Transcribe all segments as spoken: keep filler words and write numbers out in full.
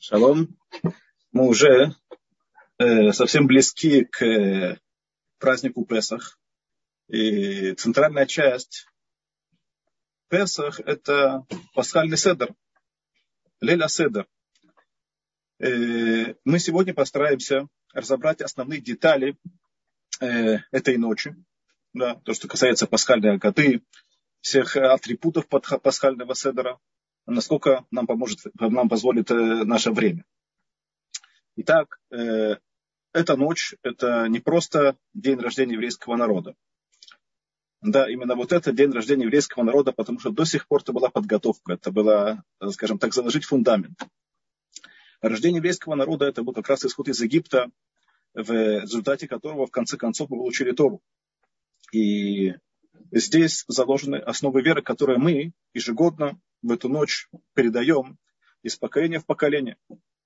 Шалом. Мы уже э, совсем близки к э, празднику Песах. И центральная часть Песах – это пасхальный седер, леля седер. Э, мы сегодня постараемся разобрать основные детали э, этой ночи. Да, то, что касается пасхальной агаты, всех атрибутов пасхального седера, насколько нам поможет, нам позволит э, наше время. Итак, э, эта ночь – это не просто день рождения еврейского народа. Да, именно вот это день рождения еврейского народа, потому что до сих пор это была подготовка, это было, скажем так, заложить фундамент. Рождение еврейского народа – это был как раз исход из Египта, в результате которого, в конце концов, мы получили Тору. И здесь заложены основы веры, которые мы ежегодно в эту ночь передаем из поколения в поколение.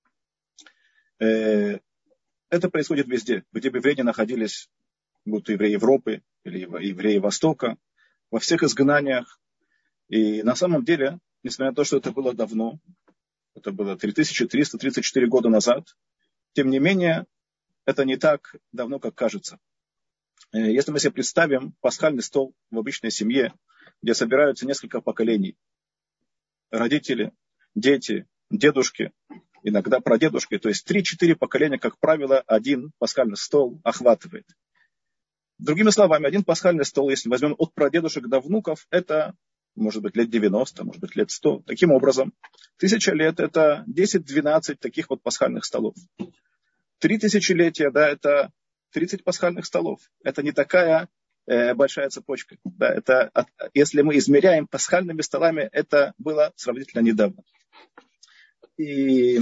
Это происходит везде, где бы евреи не находились, будто евреи Европы или евреи Востока, во всех изгнаниях. И на самом деле, несмотря на то, что это было давно, это было три тысячи триста тридцать четыре года назад, тем не менее, это не так давно, как кажется. Если мы себе представим пасхальный стол в обычной семье, где собираются несколько поколений, родители, дети, дедушки, иногда прадедушки, то есть три-четыре поколения, как правило, один пасхальный стол охватывает. Другими словами, один пасхальный стол, если возьмем от прадедушек до внуков, это может быть лет девяносто, может быть лет сто. Таким образом, тысяча лет это десять-двенадцать таких вот пасхальных столов. Три тысячелетия, да, это тридцать пасхальных столов. Это не такая э, большая цепочка. Да, это, если мы измеряем пасхальными столами, это было сравнительно недавно. И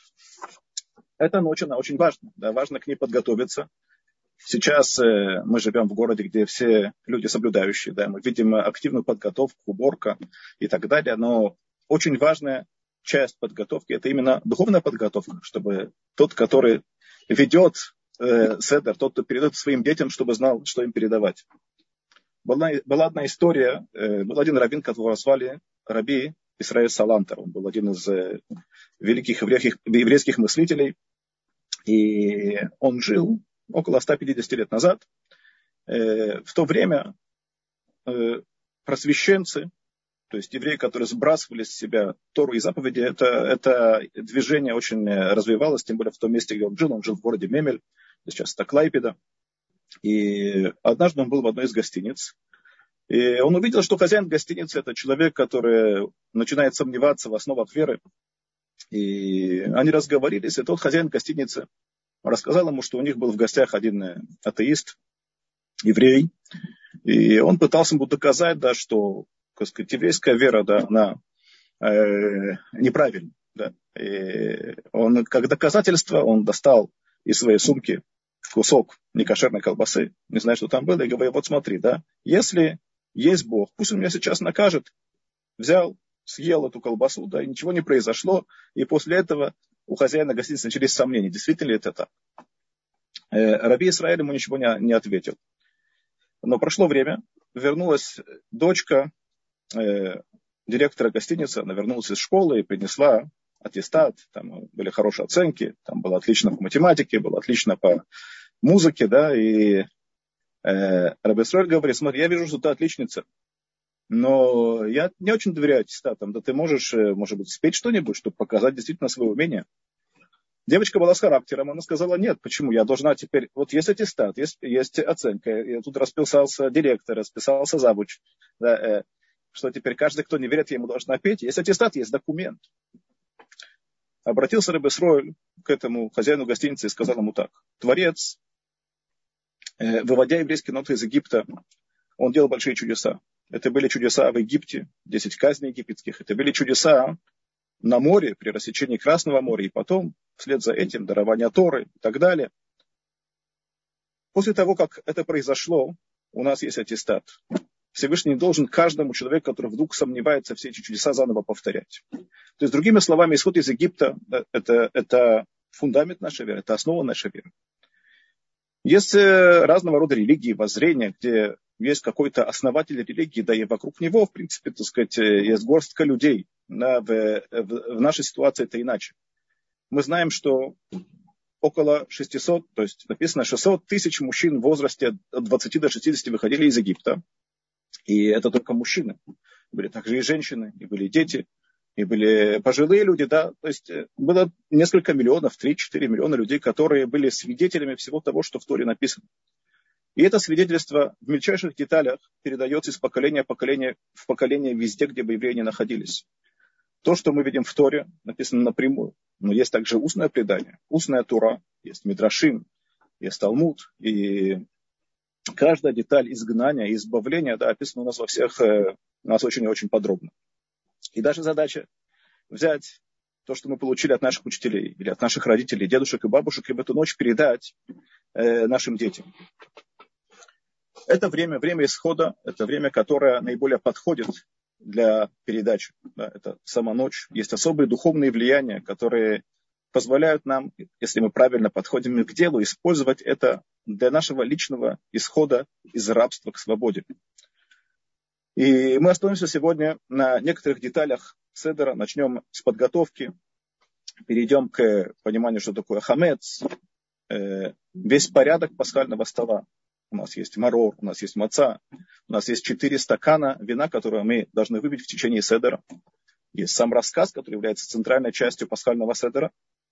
эта ночь, она очень важна. Да, важно к ней подготовиться. Сейчас э, мы живем в городе, где все люди соблюдающие. Да, мы видим активную подготовку, уборка и так далее. Но очень важная часть подготовки – это именно духовная подготовка, чтобы тот, который ведет э, седер, тот, кто передает своим детям, чтобы знал, что им передавать. Была, была одна история. Э, был один раввин, которого звали Раби Исраэль Салантер. Он был один из э, великих еврейских, еврейских мыслителей. И он жил около ста пятидесяти лет назад. Э, в то время э, просвещенцы, то есть евреи, которые сбрасывали с себя Тору и заповеди, это, это движение очень развивалось, тем более в том месте, где он жил. Он жил в городе Мемель, сейчас это Клайпеда. И однажды он был в одной из гостиниц. И он увидел, что хозяин гостиницы – это человек, который начинает сомневаться в основах веры. И они разговорились, и тот хозяин гостиницы рассказал ему, что у них был в гостях один атеист, еврей. И он пытался ему доказать, да, что, так сказать, еврейская вера, да, она э, неправильна. Да. И он, как доказательство, он достал из своей сумки кусок некошерной колбасы, не знаю, что там было, и говорит: вот смотри, да, если есть Бог, пусть он меня сейчас накажет. Взял, съел эту колбасу, да, и ничего не произошло. И после этого у хозяина гостиницы начались сомнения, действительно ли это так. Э, Раби Исраэль ему ничего не, не ответил. Но прошло время, вернулась дочка э, директора гостиницы, она вернулась из школы и принесла аттестат, там были хорошие оценки, там было отлично по математике, было отлично по музыке, да, и э, Раби Исраэль говорит: смотри, я вижу, что ты отличница, но я не очень доверяю аттестатам, да ты можешь, может быть, спеть что-нибудь, чтобы показать действительно свое умение. Девочка была с характером, она сказала: нет, почему, я должна теперь, вот есть аттестат, есть, есть оценка, и тут расписался директор, расписался завуч, да, э, что теперь каждый, кто не верит, ему должна петь, есть аттестат, есть документ. Обратился Раби Исраэль к этому хозяину гостиницы и сказал ему так: Творец, э, выводя еврейский народ из Египта, он делал большие чудеса. Это были чудеса в Египте, десять казней египетских, это были чудеса на море, при рассечении Красного моря, и потом, вслед за этим, дарование Торы и так далее. После того, как это произошло, у нас есть аттестат. Всевышний не должен каждому человеку, который вдруг сомневается, все эти чудеса заново повторять. То есть, другими словами, исход из Египта – это, это фундамент нашей веры, это основа нашей веры. Есть разного рода религии, воззрения, где есть какой-то основатель религии, да и вокруг него, в принципе, так сказать, есть горстка людей. Да, в, в, в нашей ситуации это иначе. мы знаем, что около шестисот, то есть написано шестьсот тысяч мужчин в возрасте от двадцати до шестидесяти выходили из Египта. И это только мужчины. Были также и женщины, и были дети, и были пожилые люди. Да? То есть было несколько миллионов, три-четыре миллиона людей, которые были свидетелями всего того, что в Торе написано. И это свидетельство в мельчайших деталях передается из поколения в поколение, в поколение везде, где бы евреи не находились. То, что мы видим в Торе, написано напрямую. Но есть также устное предание, устная Тора, есть Мидрашим, есть Талмуд. И каждая деталь изгнания, избавления, да, описана у нас во всех, у нас очень и очень подробно. И даже задача взять то, что мы получили от наших учителей, или от наших родителей, дедушек и бабушек, и в эту ночь передать э, нашим детям. Это время, время исхода, это время, которое наиболее подходит для передачи. Да, это сама ночь. Есть особые духовные влияния, которые позволяют нам, если мы правильно подходим к делу, использовать это для нашего личного исхода из рабства к свободе. И мы остановимся сегодня на некоторых деталях седера. Начнем с подготовки, перейдем к пониманию, что такое хамец, весь порядок пасхального стола. У нас есть марор, у нас есть маца, у нас есть четыре стакана вина, которые мы должны выпить в течение седера. Есть сам рассказ, который является центральной частью пасхального седера.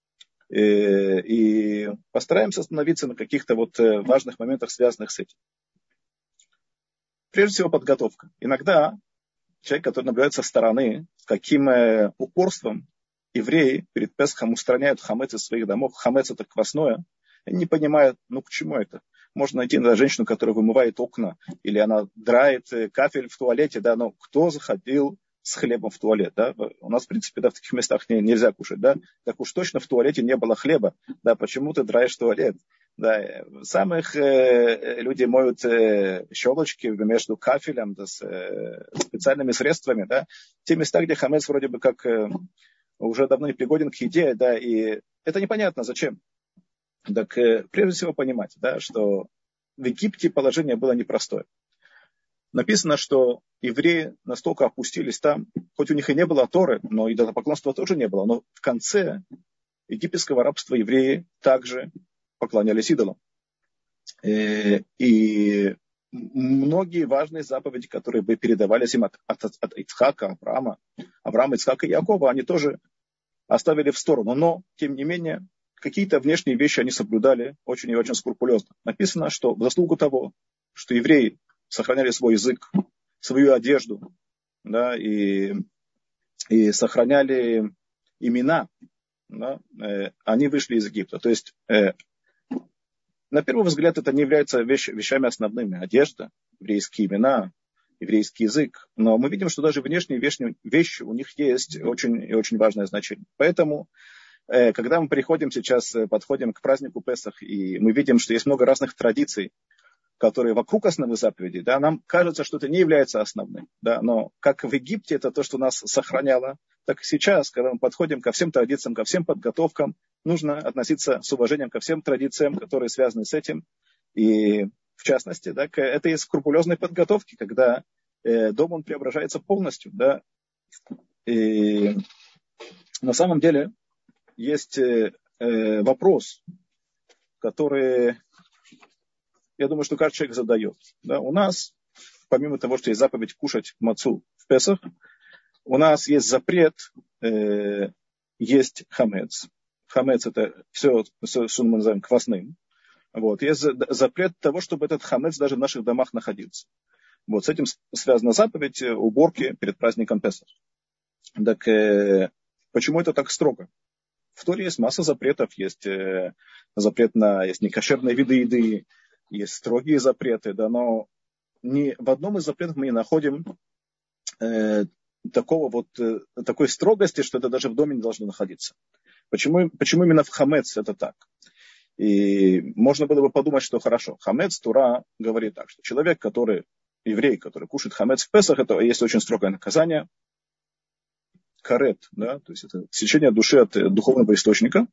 И постараемся остановиться на каких-то вот важных моментах, связанных с этим. Прежде всего, подготовка. Иногда человек, который наблюдает со стороны, с каким упорством евреи перед Песхом устраняют хамец из своих домов. Хамец — это квасное. Они не понимают, ну к чему это. Можно найти иногда женщину, которая вымывает окна, или она драет кафель в туалете, да, но кто заходил с хлебом в туалет, да? У нас, в принципе, да, в таких местах не, нельзя кушать, да? Так уж точно в туалете не было хлеба, да, почему ты драешь туалет? Да, в самых э, люди моют э, щелочки между кафелем, да, с э, специальными средствами, да, те места, где хамец вроде бы как э, уже давно не пригоден к еде, да, и это непонятно, зачем. Так э, прежде всего понимать, да, что в Египте положение было непростое. Написано, что евреи настолько опустились там, хоть у них и не было Торы, но идолопоклонства тоже не было, но в конце египетского рабства евреи также поклонялись идолам. И многие важные заповеди, которые бы передавались им от, от, от Ицхака, Авраама, Авраама, Ицхака и Якова, они тоже оставили в сторону. Но, тем не менее, какие-то внешние вещи они соблюдали очень и очень скрупулезно. Написано, что в заслугу того, что евреи сохраняли свой язык, свою одежду, да, и, и сохраняли имена, да, э, они вышли из Египта. То есть, э, на первый взгляд, это не является вещ, вещами основными. Одежда, еврейские имена, еврейский язык. Но мы видим, что даже внешние вещи, вещи у них есть очень и очень важное значение. Поэтому, э, когда мы приходим сейчас, подходим к празднику Песах, и мы видим, что есть много разных традиций, которые вокруг основных заповедей, да, нам кажется, что это не является основным. Да, но как в Египте это то, что нас сохраняло, так и сейчас, когда мы подходим ко всем традициям, ко всем подготовкам, нужно относиться с уважением ко всем традициям, которые связаны с этим. И в частности, да, к этой скрупулезной подготовке, когда э, дом он преображается полностью. Да, и на самом деле есть э, э, вопрос, который... Я думаю, что каждый человек задает. Да, у нас, помимо того, что есть заповедь кушать мацу в Песах, у нас есть запрет, э, есть хамец. Хамец — это все, что мы называем квасным. Вот. Есть запрет того, чтобы этот хамец даже в наших домах находился. Вот. С этим связана заповедь уборки перед праздником Песах. Так э, почему это так строго? В Торе есть масса запретов. Есть э, запрет на есть некошерные виды еды, есть строгие запреты, да, но ни в одном из запретов мы не находим э, такого вот, э, такой строгости, что это даже в доме не должно находиться. Почему, почему именно в хамец это так? И можно было бы подумать, что хорошо. Хамец, Тура говорит так, что человек, который, еврей, который кушает хамец в Песах, это есть очень строгое наказание. Карет, да, то есть это сечение души от духовного источника.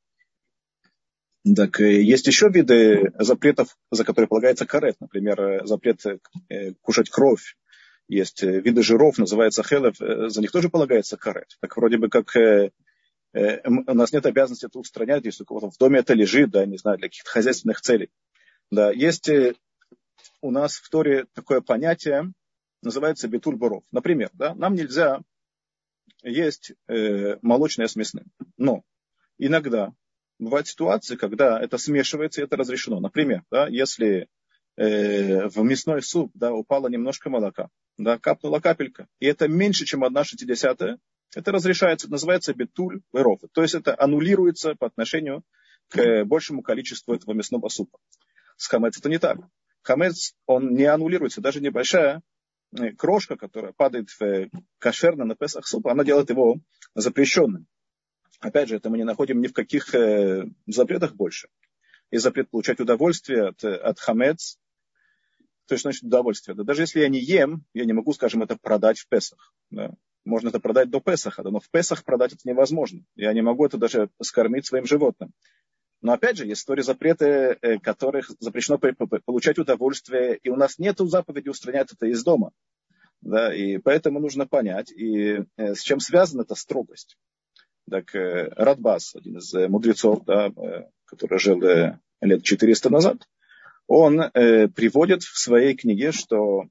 Так, есть еще виды запретов, за которые полагается карет. Например, запрет кушать кровь. Есть виды жиров, называется хелев, за них тоже полагается карет. Так вроде бы как э, у нас нет обязанности это устранять, если у кого-то в доме это лежит, да, не знаю, для каких-то хозяйственных целей. Да, есть э, у нас в Торе такое понятие, называется битуль боров. Например, да, нам нельзя есть э, молочное с мясным. Но иногда бывают ситуации, когда это смешивается, и это разрешено. Например, да, если э, в мясной суп, да, упало немножко молока, да, капнула капелька, и это меньше, чем одна шестидесятая, это разрешается, это называется битуль боров. То есть это аннулируется по отношению к большему количеству этого мясного супа. С хамец это не так. Хамец, он не аннулируется, даже небольшая крошка, которая падает в кошерный на Песах суп, она делает его запрещенным. Опять же, это мы не находим ни в каких э, запретах больше. И запрет получать удовольствие от, от хамец, то есть, значит, удовольствие. Да, даже если я не ем, я не могу, скажем, это продать в Песах. Да. Можно это продать до Песаха, да, но в Песах продать это невозможно. Я не могу это даже скормить своим животным. Но опять же, есть истории запреты, которых запрещено получать удовольствие, и у нас нет заповеди устранять это из дома. Да, и поэтому нужно понять, и с чем связана эта строгость. Так, Радбас, один из мудрецов, да, который жил лет четыреста назад, он э, приводит в своей книге, что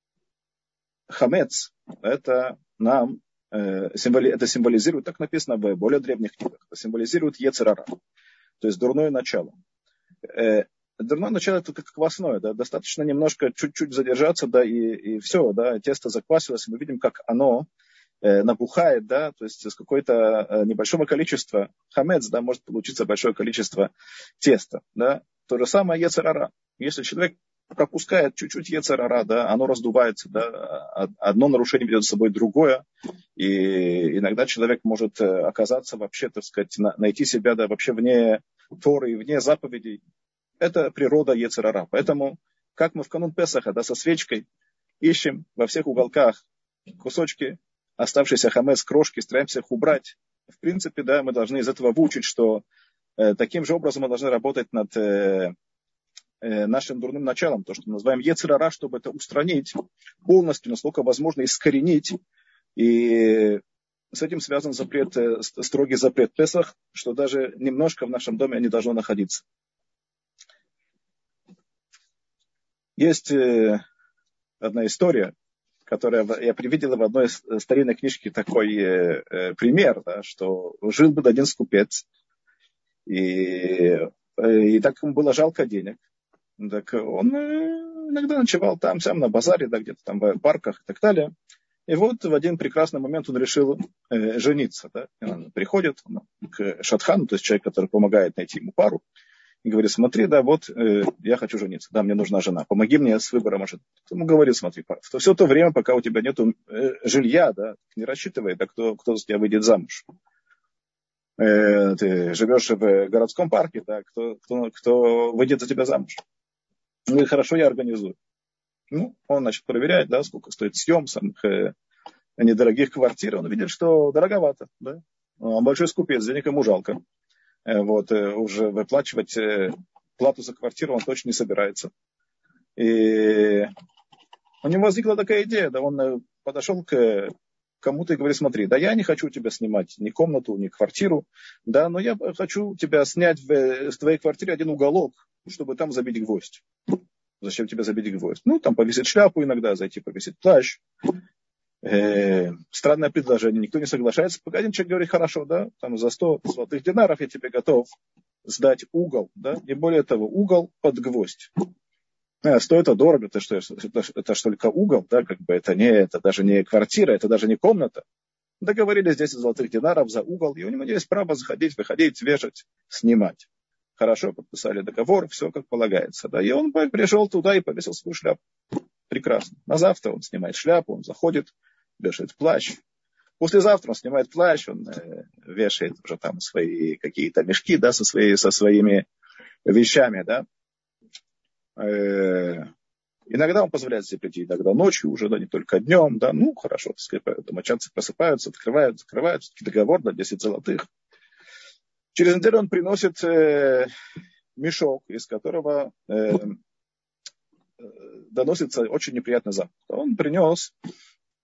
хамец, это нам, э, символи, это символизирует, так написано в более древних книгах, это символизирует йецер ара. То есть дурное начало. Э, дурное начало это как квасное, да, достаточно немножко чуть-чуть задержаться, да, и, и все, да, тесто заквасилось, мы видим, как оно э, набухает, да, то есть из какого-то э, небольшого количества хамец, да, может получиться большое количество теста, да. То же самое йецер ара. Если человек пропускает чуть-чуть йецер ара, да, оно раздувается, да, одно нарушение ведет за собой другое, и иногда человек может оказаться вообще, так сказать, найти себя, да, вообще вне Торы и вне заповедей. Это природа йецер ара. Поэтому, как мы в канун Песаха, да, со свечкой ищем во всех уголках кусочки, оставшиеся хамец, крошки, стараемся их убрать. В принципе, да, мы должны из этого выучить, что э, таким же образом мы должны работать над э, нашим дурным началом, то, что мы называем йецер ара, чтобы это устранить полностью, насколько возможно, искоренить. И с этим связан запрет, строгий запрет Песах, что даже немножко в нашем доме не должно находиться. Есть одна история, которая я привидела в одной старинной книжке такой пример, да, что жил бы один скупец, и, и так ему было жалко денег. Так он иногда ночевал там, сам на базаре, да, где-то там в парках и так далее. И вот в один прекрасный момент он решил э, жениться. Да. Он приходит он, к шатхану, то есть человек, который помогает найти ему пару, и говорит: смотри, да, вот э, я хочу жениться, да, мне нужна жена, помоги мне с выбором жены. Ему говорит: смотри, в все то время, пока у тебя нет э, жилья, да, не рассчитывай, да, кто, кто за тебя выйдет замуж. Э, ты живешь в городском парке, да, кто, кто, кто выйдет за тебя замуж. Ну и хорошо, я организую. Ну, он, значит, проверяет, да, сколько стоит съем самых э, недорогих квартир. Он видит, что дороговато, да. Он большой скупец, денег ему жалко. Э, вот, э, уже выплачивать э, плату за квартиру он точно не собирается. И у него возникла такая идея, да, он подошел к кому-то и говорит: смотри, да я не хочу тебя снимать ни комнату, ни квартиру, да, но я хочу тебя снять в, в твоей квартире один уголок, чтобы там забить гвоздь. Зачем тебе забить гвоздь? Ну, там повесить шляпу иногда, зайти повесить плащ. Э, странное предложение, никто не соглашается. Пока один человек говорит: хорошо, да, там за сто золотых динаров я тебе готов сдать угол, да, и более того, угол под гвоздь. А, стоит это дорого, это что, это, это ж только угол, да, как бы это не, это даже не квартира, это даже не комната. Договорились десять золотых динаров за угол, и у него есть право заходить, выходить, вешать, снимать. Хорошо, подписали договор, все как полагается. Да. И он пришел туда и повесил свою шляпу. Прекрасно. На завтра он снимает шляпу, он заходит, вешает плащ. Послезавтра он снимает плащ, он э, вешает уже там свои какие-то мешки, да, со, свои, со своими вещами, да. Э, иногда он позволяет себе прийти, иногда ночью уже, да, не только днем, да. Ну, хорошо, так сказать, домочадцы просыпаются, открывают, закрывают, договор, да, десять золотых. Через неделю он приносит э, мешок, из которого э, доносится очень неприятный запах. Он принес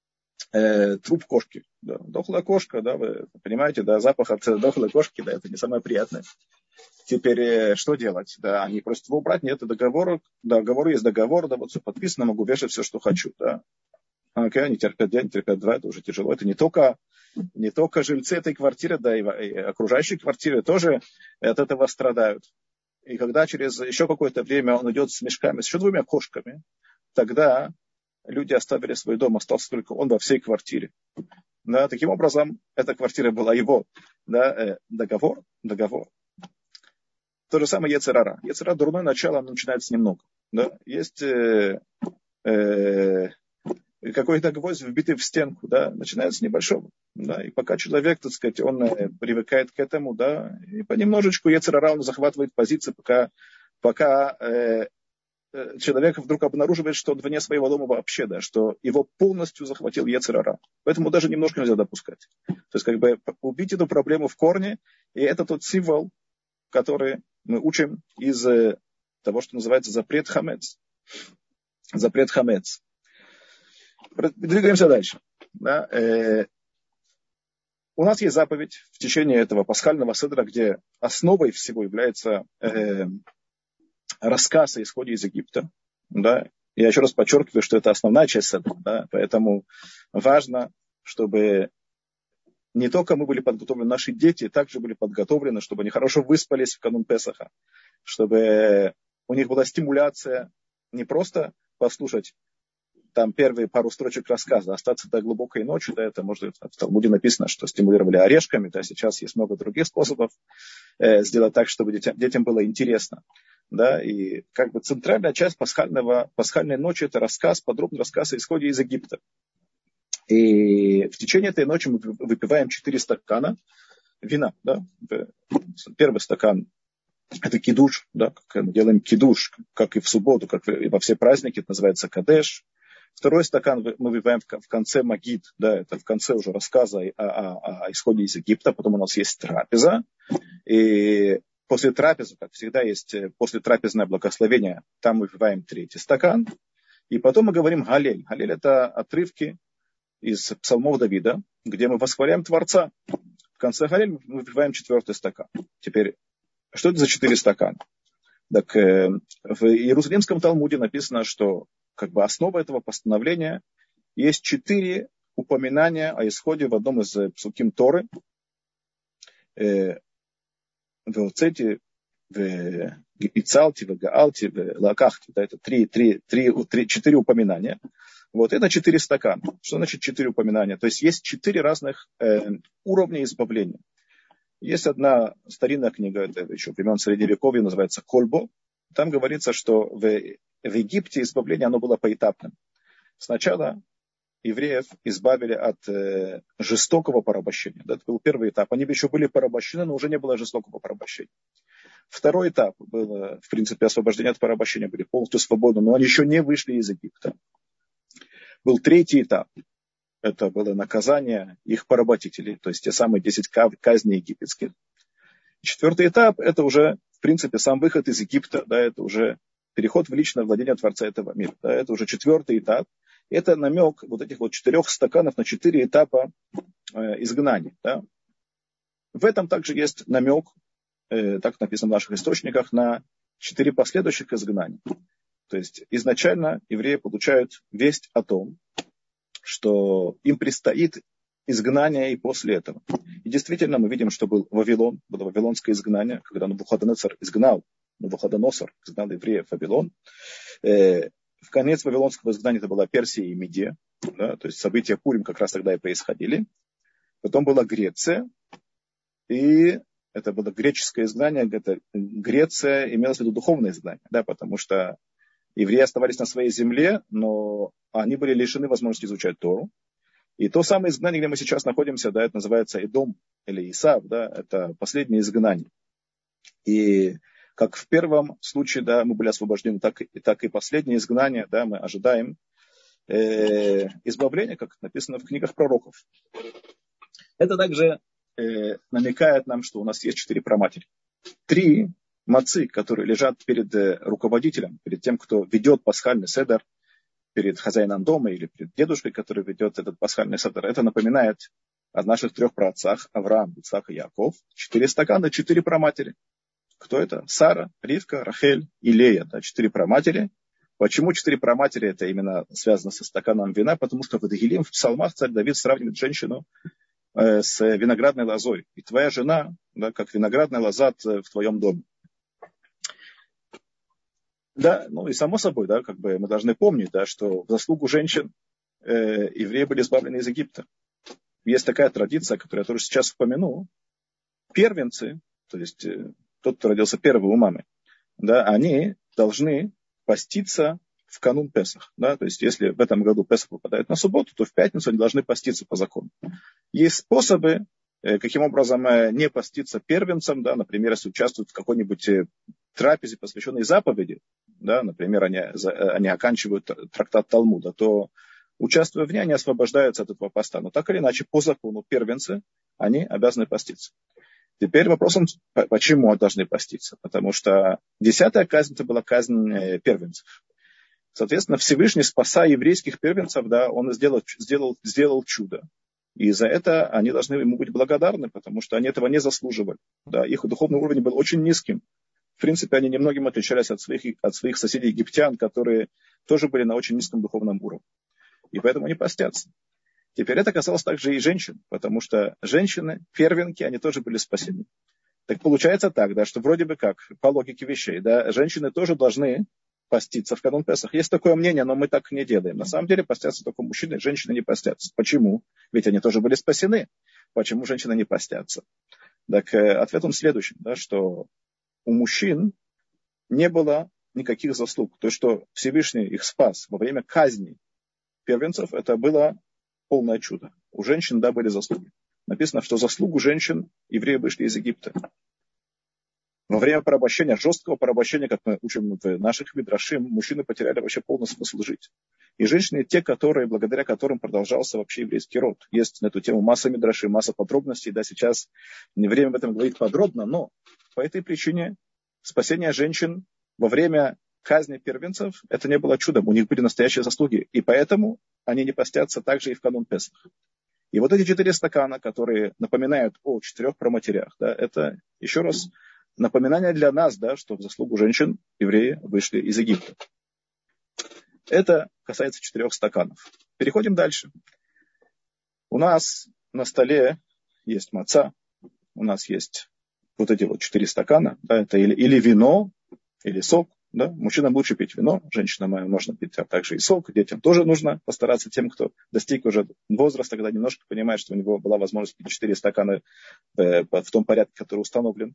э, труп кошки. Да. Дохлая кошка, да, вы понимаете, да, запах от дохлой кошки, да, это не самое приятное. Теперь э, что делать? Да, они просят его убрать, нет договора, договор есть договор, да, вот все подписано, могу вешать все, что хочу, да. Окей, они терпят день, терпят два, это уже тяжело. Это не только, не только жильцы этой квартиры, да, и, и окружающие квартиры тоже от этого страдают. И когда через еще какое-то время он идет с мешками, с еще двумя кошками, тогда люди оставили свой дом, остался только он во всей квартире. Да, таким образом, эта квартира была его, да, э, договор, договор. То же самое Йецер ара. Йецер ара, дурное начало, начинается немного. Да. Есть э, э, какой-то гвоздь, вбитый в стенку, да, начинается с небольшого. Да, и пока человек, так сказать, он э, привыкает к этому, да, и понемножечку Йецер ара, он захватывает позиции, пока, пока э, э, человек вдруг обнаруживает, что он вне своего дома вообще, да, что его полностью захватил Йецер ара. Поэтому даже немножко нельзя допускать. То есть, как бы, убить эту проблему в корне, и это тот символ, который мы учим из э, того, что называется запрет хамец. Запрет хамец. Двигаемся дальше. Да, э, у нас есть заповедь в течение этого пасхального седра, где основой всего является э, рассказ о исходе из Египта. Да. Я еще раз подчеркиваю, что это основная часть седра. Да, поэтому важно, чтобы не только мы были подготовлены, наши дети также были подготовлены, чтобы они хорошо выспались в канун Песаха, чтобы у них была стимуляция не просто послушать там первые пару строчек рассказа, остаться до глубокой ночи, да, это может, в Талмуде написано, что стимулировали орешками, да, сейчас есть много других способов э, сделать так, чтобы детям, детям было интересно, да, и как бы центральная часть пасхального, пасхальной ночи это рассказ, подробный рассказ о исходе из Египта. И в течение этой ночи мы выпиваем четыре стакана вина, да, первый стакан это кидуш, да, как мы делаем кидуш, как и в субботу, как и во все праздники, это называется кадеш. Второй стакан мы выпиваем в конце магид, да, это в конце уже рассказа о, о, о исходе из Египта, потом у нас есть трапеза, и после трапезы, как всегда, есть послетрапезное благословение, там мы выпиваем третий стакан, и потом мы говорим галель. Галель это отрывки из псалмов Давида, где мы восхваляем Творца. В конце галель мы выпиваем четвертый стакан. Теперь, что это за четыре стакана? Так, э, в Иерусалимском Талмуде написано, что как бы основа этого постановления есть четыре упоминания о исходе в одном из псуким Торы. В Оцете, в Гипицалте, в Гаалте, в Лакахте. Это три, три, три, три, четыре упоминания. Вот это четыре стакана. Что значит четыре упоминания? То есть есть четыре разных э, уровня избавления. Есть одна старинная книга, это еще времен Средневековья, называется Кольбо. Там говорится, что в, в Египте избавление оно было поэтапным. Сначала евреев избавили от э, жестокого порабощения. Да, это был первый этап. Они еще были порабощены, но уже не было жестокого порабощения. Второй этап был, в принципе, освобождение от порабощения, были полностью свободны, но они еще не вышли из Египта. Был третий этап. Это было наказание их поработителей, то есть те самые десять казней египетских. Четвертый этап – это уже, в принципе, сам выход из Египта, да, это уже переход в личное владение Творца этого мира. Да, это уже четвертый этап. Это намек вот этих вот четырех стаканов на четыре этапа э, изгнания. Да. В этом также есть намек, э, так написано в наших источниках, на четыре последующих изгнания. То есть изначально евреи получают весть о том, что им предстоит изгнание и после этого. И действительно мы видим, что был Вавилон, было вавилонское изгнание, когда Навуходоносор изгнал, Навуходоносор изгнал евреев в Вавилон. Э, в конец вавилонского изгнания это была Персия и Мидия, да, то есть события Пурим как раз тогда и происходили. Потом была Греция, и это было греческое изгнание, это Греция имелось в виду духовное изгнание, да, потому что евреи оставались на своей земле, но они были лишены возможности изучать Тору. И то самое изгнание, где мы сейчас находимся, да, это называется Эдом или Исав, да, это последнее изгнание. И как в первом случае, да, мы были освобождены, так, так и последнее изгнание, да, мы ожидаем э, избавления, как написано в книгах пророков. Это также э, намекает нам, что у нас есть четыре праматери. Три мацы, которые лежат перед руководителем, перед тем, кто ведет пасхальный седер, перед хозяином дома или перед дедушкой, который ведет этот пасхальный седер. Это напоминает о наших трех праотцах Авраам, Ицхак и Яков. Четыре стакана, четыре праматери. Кто это? Сара, Ривка, Рахель и Лея. Да, четыре праматери. Почему четыре праматери? Это именно связано со стаканом вина, потому что в Тегилим, в псалмах царь Давид сравнивает женщину э, с виноградной лозой. И твоя жена, да, как виноградная лоза в твоем доме. Да, ну и само собой, да, как бы мы должны помнить, да, что в заслугу женщин э, евреи были избавлены из Египта. Есть такая традиция, которую я тоже сейчас упомяну. Первенцы, то есть э, тот, кто родился первым у мамы, да, они должны поститься в канун Песах. Да, то есть если в этом году Песах выпадает на субботу, то в пятницу они должны поститься по закону. Есть способы, э, каким образом э, не поститься первенцам, да, например, если участвуют в какой-нибудь э, трапезе, посвященной заповеди, да, например, они, они оканчивают трактат Талмуда, то, участвуя в ней, они освобождаются от этого поста. Но так или иначе, по закону первенцы, они обязаны поститься. Теперь вопрос, почему должны поститься? Потому что десятая казнь, это была казнь первенцев. Соответственно, Всевышний, спасая еврейских первенцев, да, он сделал, сделал, сделал чудо. И за это они должны ему быть благодарны, потому что они этого не заслуживали. Да, их духовный уровень был очень низким. В принципе, они немногим отличались от своих, от своих соседей египтян, которые тоже были на очень низком духовном уровне. И поэтому они постятся. Теперь это касалось также и женщин, потому что женщины, первенки, они тоже были спасены. Так получается так, да, что вроде бы как, по логике вещей, да, женщины тоже должны поститься в канун Песах. Есть такое мнение, но мы так не делаем. На самом деле постятся только мужчины, женщины не постятся. Почему? Ведь они тоже были спасены. Почему женщины не постятся? Так ответ он следующий, да, что у мужчин не было никаких заслуг. То, что Всевышний их спас во время казни первенцев, это было полное чудо. У женщин, да, были заслуги. Написано, что заслугу женщин евреи вышли из Египта. Во время порабощения, жесткого порабощения, как мы учим в наших мидрашим, мужчины потеряли вообще полный смысл жить. И женщины те, которые, благодаря которым продолжался вообще еврейский род. Есть на эту тему масса мидрашим, масса подробностей. Да, сейчас не время об этом говорить подробно, но по этой причине спасение женщин во время казни первенцев, это не было чудом. У них были настоящие заслуги. И поэтому они не постятся также и в канун Песах. И вот эти четыре стакана, которые напоминают о четырех праматерях, да, это еще раз напоминание для нас, да, что в заслугу женщин евреи вышли из Египта. Это касается четырех стаканов. Переходим дальше. У нас на столе есть маца, у нас есть вот эти вот четыре стакана, да, это или, или вино, или сок. Да? Мужчинам лучше пить вино, женщинам можно пить а также и сок. Детям тоже нужно постараться, тем, кто достиг уже возраста, когда немножко понимает, что у него была возможность пить четыре стакана в, в том порядке, который установлен.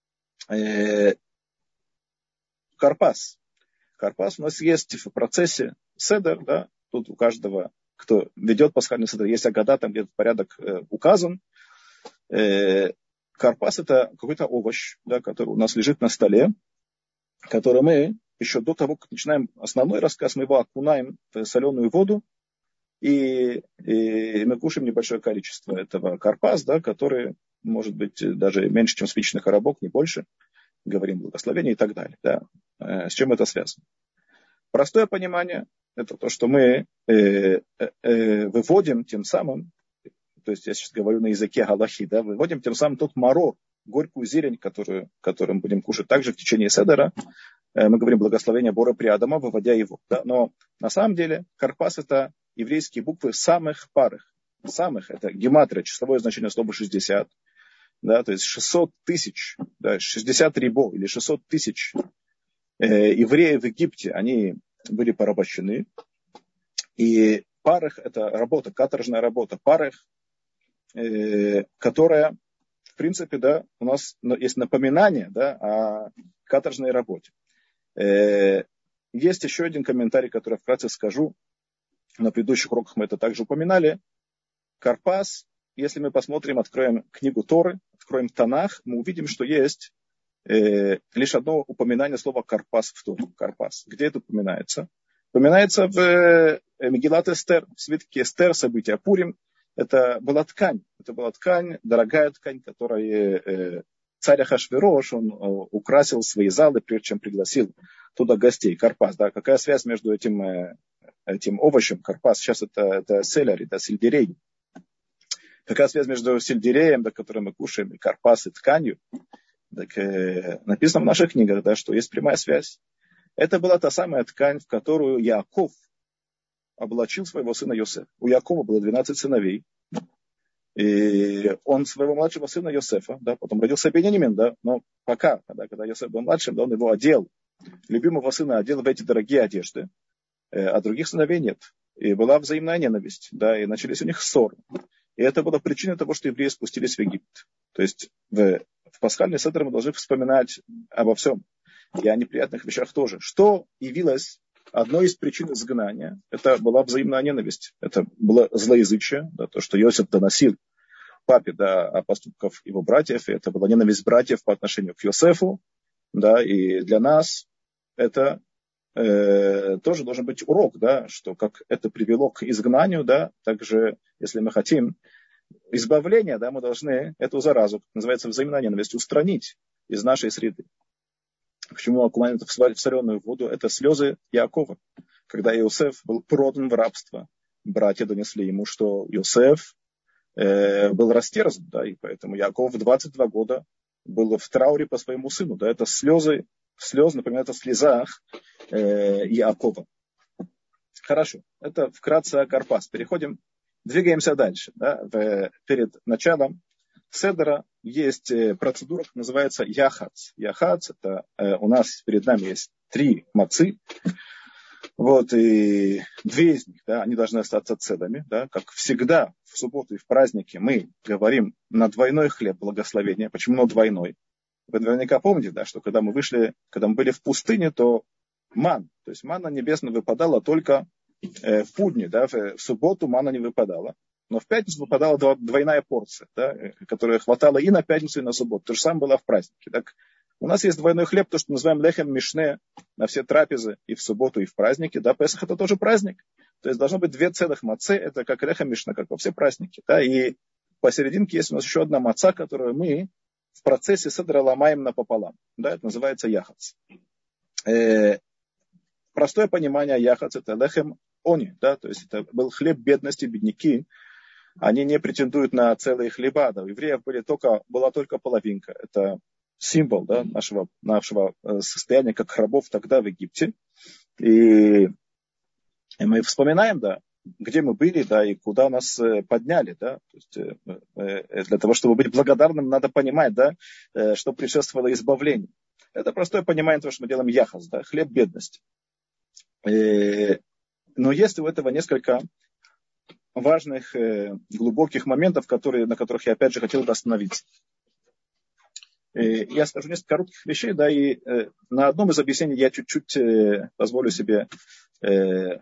Карпас. Карпас у нас есть в процессе седер, да? Тут у каждого, кто ведет пасхальный седер, есть агада, там где-то порядок э, указан. Э, карпас это какой-то овощ, да, который у нас лежит на столе, который мы еще до того, как начинаем основной рассказ, мы его окунаем в соленую воду, и, и мы кушаем небольшое количество этого карпас, да, который может быть даже меньше, чем спичечный коробок, не больше. Говорим благословение и так далее. Да. С чем это связано? Простое понимание – это то, что мы э, э, выводим тем самым, то есть я сейчас говорю на языке галахи, да, выводим тем самым тот марор, горькую зелень, которую, которую мы будем кушать также в течение седера. Э, мы говорим благословение Бора при Адама, выводя его. Да. Но на самом деле карпас – это еврейские буквы самых парых. Самых – это гематрия, числовое значение слова шестьдесят. Да, то есть шестьсот тысяч, да, шестьдесят рибов или шестьсот тысяч э, евреев в Египте, они были порабощены. И парах это работа, каторжная работа, парах, э, которая, в принципе, да, у нас есть напоминание, да, о каторжной работе. Э, есть еще один комментарий, который я вкратце скажу. На предыдущих уроках мы это также упоминали. Карпас. Если мы посмотрим, откроем книгу Торы, откроем Танах, мы увидим, что есть э, лишь одно упоминание слова «карпас» в Торе. Карпас. Где это упоминается? Упоминается в э, Мегилат Эстер, в свитке Эстер, события Пурим. Это была ткань. Это была ткань, дорогая ткань, которой э, царь Ахашверош, он э, украсил свои залы, прежде чем пригласил туда гостей. Карпас. Да? Какая связь между этим, э, этим овощем, карпас, сейчас это, это селери, это сельдерей. Какая связь между сельдереем, да, который мы кушаем, и карпас, и тканью? Так, э, написано в наших книгах, да, что есть прямая связь. Это была та самая ткань, в которую Яаков облачил своего сына Йосефа. У Яакова было двенадцать сыновей. И он своего младшего сына Йосефа, да, потом родился Беньямин, да, но пока, когда, когда Йосеф был младшим, да, он его одел, любимого сына одел в эти дорогие одежды, э, а других сыновей нет. И была взаимная ненависть, да, и начались у них ссоры. И это была причина того, что евреи спустились в Египет. То есть в, в пасхальный седр мы должны вспоминать обо всем. И о неприятных вещах тоже. Что явилось одной из причин изгнания? Это была взаимная ненависть. Это было злоязычие, да, то, что Иосиф доносил папе, да, о поступках его братьев. И это была ненависть братьев по отношению к Йосефу. Да, и для нас это э, тоже должен быть урок, да, что как это привело к изгнанию, да, также, если мы хотим избавления, да, мы должны эту заразу, называется взаимная ненависть, устранить из нашей среды. Почему окунаем это в соленую воду? Это слезы Яакова. Когда Иосиф был продан в рабство, братья донесли ему, что Иосиф э, был растерзан, да, и поэтому Яаков в двадцать два года был в трауре по своему сыну. Да, это слезы, слезы, например, это в слезах э, Яакова. Хорошо, это вкратце о Карпас. Переходим, двигаемся дальше. Да, в, перед началом седера есть процедура, которая называется яхац. Яхац, это э, у нас перед нами есть три мацы. Вот, и две из них, да, они должны остаться целыми. Да, как всегда, в субботу и в праздники мы говорим на двойной хлеб благословения. Почему на двойной? Вы наверняка помните, да, что когда мы вышли, когда мы были в пустыне, то ман, то есть манна небесная выпадала только э, в будни, да, в, в субботу манна не выпадала. Но в пятницу выпадала двойная порция, да, которая хватала и на пятницу, и на субботу. То же самое было в празднике. Так, у нас есть двойной хлеб, то, что мы называем лехем мишне, на все трапезы, и в субботу, и в праздники. Да, Песах это тоже праздник. То есть должно быть две целых мацы, это как лехем мишне, как во все праздники. Да, и посерединке есть у нас еще одна маца, которую мы в процессе седра ломаем напополам. Да, это называется яхац. Э, простое понимание яхац это лехем они, да, то есть это был хлеб бедности, бедняки. Они не претендуют на целые хлеба. Да. У евреев были только, была только половинка. Это символ, да, нашего, нашего состояния как рабов тогда в Египте. И, и мы вспоминаем, да, где мы были, да, и куда нас подняли. Да. То есть, для того, чтобы быть благодарным, надо понимать, да, что предшествовало избавлению. Это простое понимание того, что мы делаем яхас, да, хлеб бедности. И, но есть у этого несколько важных, э, глубоких моментов, которые, на которых я опять же хотел бы остановиться. Э, я скажу несколько коротких вещей, да, и э, на одном из объяснений я чуть-чуть э, позволю себе э, э,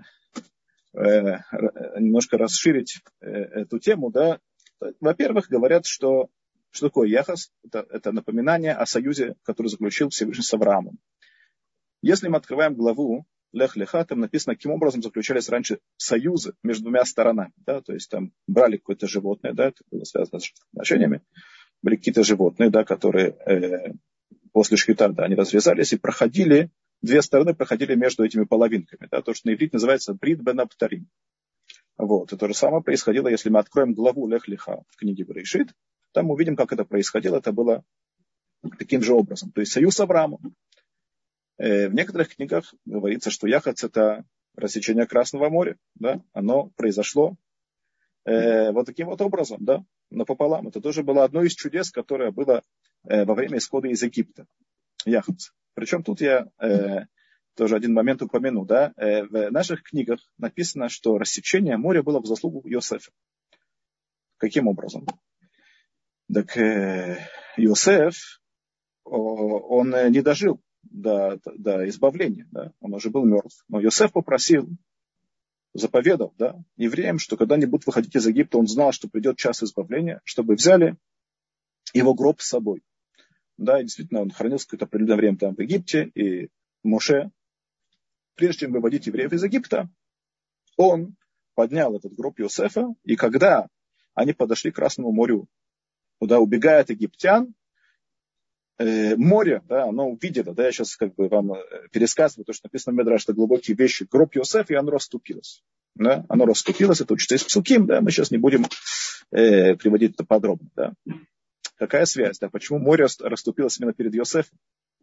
немножко расширить э, эту тему, да. Во-первых, говорят, что что такое яхас? Это, это напоминание о союзе, который заключил Всевышний с Авраамом. Если мы открываем главу Лех-Леха, там написано, каким образом заключались раньше союзы между двумя сторонами. Да? То есть там брали какое-то животное, да, это было связано с отношениями, были какие-то животные, да, которые э, после шхита, да, они развязались и проходили, две стороны проходили между этими половинками. Да? То, что на иврите называется брит бен аптарим. Вот. И то же самое происходило, если мы откроем главу Лех-Леха в книге Берешит, там мы увидим, как это происходило. Это было таким же образом. То есть союз с Авраамом. В некоторых книгах говорится, что яхац это рассечение Красного моря, да, оно произошло э, вот таким вот образом, да, напополам. Это тоже было одно из чудес, которое было э, во время исхода из Египта. Яхац. Причем тут я э, тоже один момент упомяну, да, э, в наших книгах написано, что рассечение моря было в заслугу Йосефа. Каким образом? Так э, Йосеф, он не дожил До, до избавления, да? Он уже был мертв. Но Йосеф попросил, заповедал, да, евреям, что когда они будут выходить из Египта, он знал, что придет час избавления, чтобы взяли его гроб с собой. Да, и действительно, он хранился какое-то определенное время там в Египте, и Моше, прежде чем выводить евреев из Египта, он поднял этот гроб Йосефа, и когда они подошли к Красному морю, куда убегая от египтян, э, море, да, оно увидело, да, я сейчас как бы вам пересказываю то, что написано в Медраше, что глубокие вещи, гроб Йосефа, и оно расступилось. Да, оно расступилось, это учится из Псуким, да, мы сейчас не будем э, приводить это подробно, да. Какая связь, да, почему море расступилось именно перед Йосефом?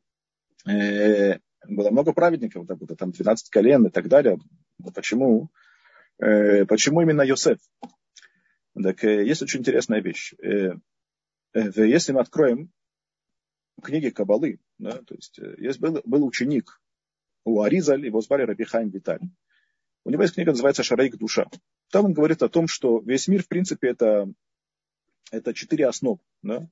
Э, было много праведников, да, было там двенадцать колен и так далее. Почему, э, почему именно Йосеф? Так, э, есть очень интересная вещь. Э, э, если мы откроем книги Каббалы, да, то есть, э, есть, был, был ученик у Аризаль, его звали Раби Хаим Виталь. У него есть книга, называется «Шарейк душа». Там он говорит о том, что весь мир, в принципе, это, это четыре основы. Да?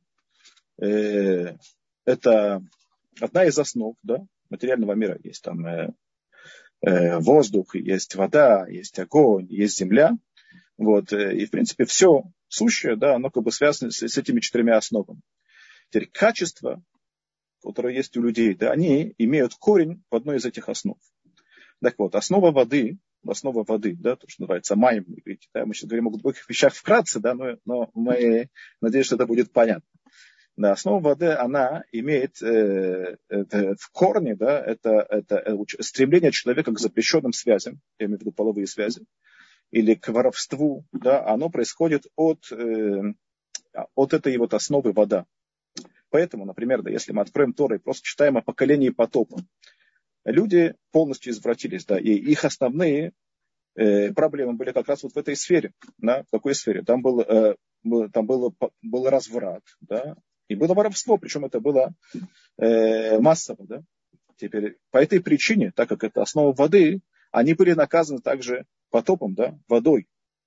Э, это одна из основ, да, материального мира. Есть там э, э, воздух, есть вода, есть огонь, есть земля. Вот, э, и, в принципе, все сущее, да, оно как бы связано с, с этими четырьмя основами. Теперь качества, которые есть у людей, да, они имеют корень в одной из этих основ. Так вот, основа воды, основа воды, да, то, что называется майм, да, мы сейчас говорим о других вещах вкратце, да, но, но мы надеемся, что это будет понятно. Да, основа воды, она имеет э, это, в корне, да, это, это стремление человека к запрещенным связям, я имею в виду половые связи, или к воровству, да, оно происходит от, э, от этой вот основы вода. Поэтому, например, да, если мы откроем Тору и просто читаем о поколении потопа, люди полностью извратились, да, и их основные э, проблемы были как раз вот в этой сфере. Да, в какой сфере? Там был, э, был, там было, был разврат, да, и было воровство, причем это было э, массово. Да. Теперь, по этой причине, так как это основа воды, они были наказаны также потопом, да, водой.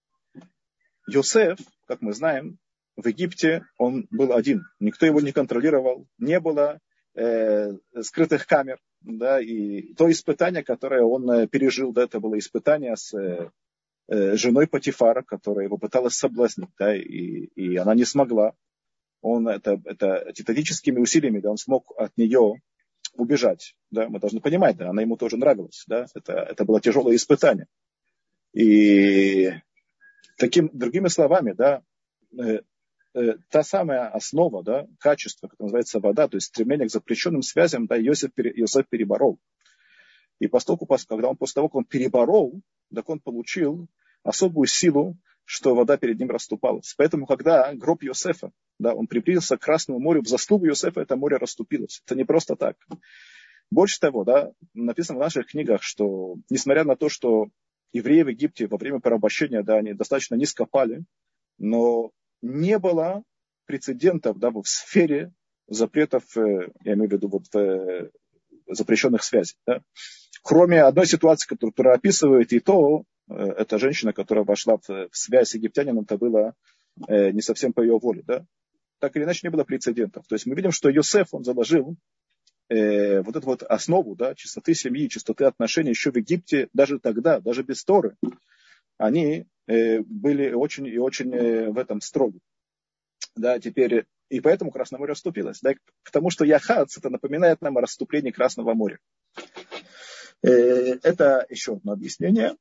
Йосеф, как мы знаем, в Египте он был один. Никто его не контролировал. Не было э, скрытых камер. Да, и то испытание, которое он э, пережил, да, это было испытание с э, э, женой Потифара, которая его пыталась соблазнить. Да, и, и она не смогла. Он это, это титаническими усилиями, да, он смог от нее убежать. Да, мы должны понимать, да, она ему тоже нравилась. Да, это, это было тяжелое испытание. И таким, другими словами, да, э, та самая основа, да, качество, как называется вода, то есть стремление к запрещенным связям, да, Йосеф, Йосеф переборол. И поскольку, когда он после того, как он переборол, так он получил особую силу, что вода перед ним расступалась. Поэтому, когда гроб Йосефа, да, он приблизился к Красному морю, в заслугу Йосефа это море расступилось. Это не просто так. Больше того, да, написано в наших книгах, что несмотря на то, что евреи в Египте во время порабощения, да, они достаточно низко пали, но не было прецедентов, да, в сфере запретов, я имею в виду вот, запрещенных связей. Да. Кроме одной ситуации, которую Тора описывает, и то, эта женщина, которая вошла в связь с египтянином, это было не совсем по ее воле. Да. Так или иначе, не было прецедентов. То есть мы видим, что Йосеф, он заложил э, вот эту вот основу, да, чистоты семьи, чистоты отношений еще в Египте, даже тогда, даже без Торы. Они э, были очень и очень э, в этом строги. Да, теперь, и поэтому Красное море расступилось. Да, потому что Яхац, это напоминает нам о расступлении Красного моря. Э, это еще одно объяснение.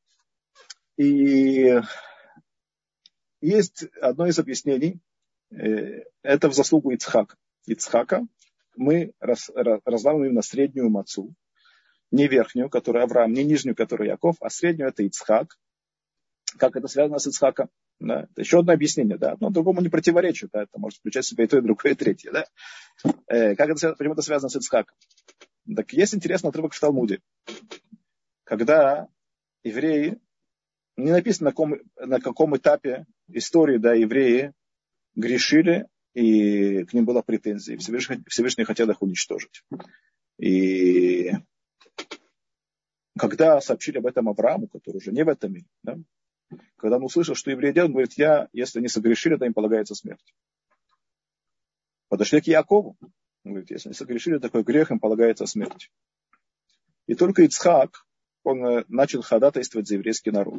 И есть одно из объяснений, э, это в заслугу Ицхака. Ицхака мы раз, раз, разламываем на среднюю мацу, не верхнюю, которую Авраам, не нижнюю, которую Яков, а среднюю это Ицхак. Как это связано с Ицхаком? Да? Это еще одно объяснение. Да? Одно другому не противоречит. Да? Это может включать в себя и то, и другое, и третье. Да? Э, как это, почему это связано с Ицхаком? Так есть интересный отрывок в Талмуде. Когда евреи, не написано на каком, на каком этапе истории, да, евреи грешили, и к ним была претензия. Всевышний, Всевышний хотел их уничтожить. И когда сообщили об этом Аврааму, который уже не в этом мире, да, когда он услышал, что евреи делают, он говорит, я, если они согрешили, то им полагается смерть. Подошли к Якову. Он говорит, если они согрешили, такой грех, им полагается смерть. И только Ицхак, он начал ходатайствовать за еврейский народ.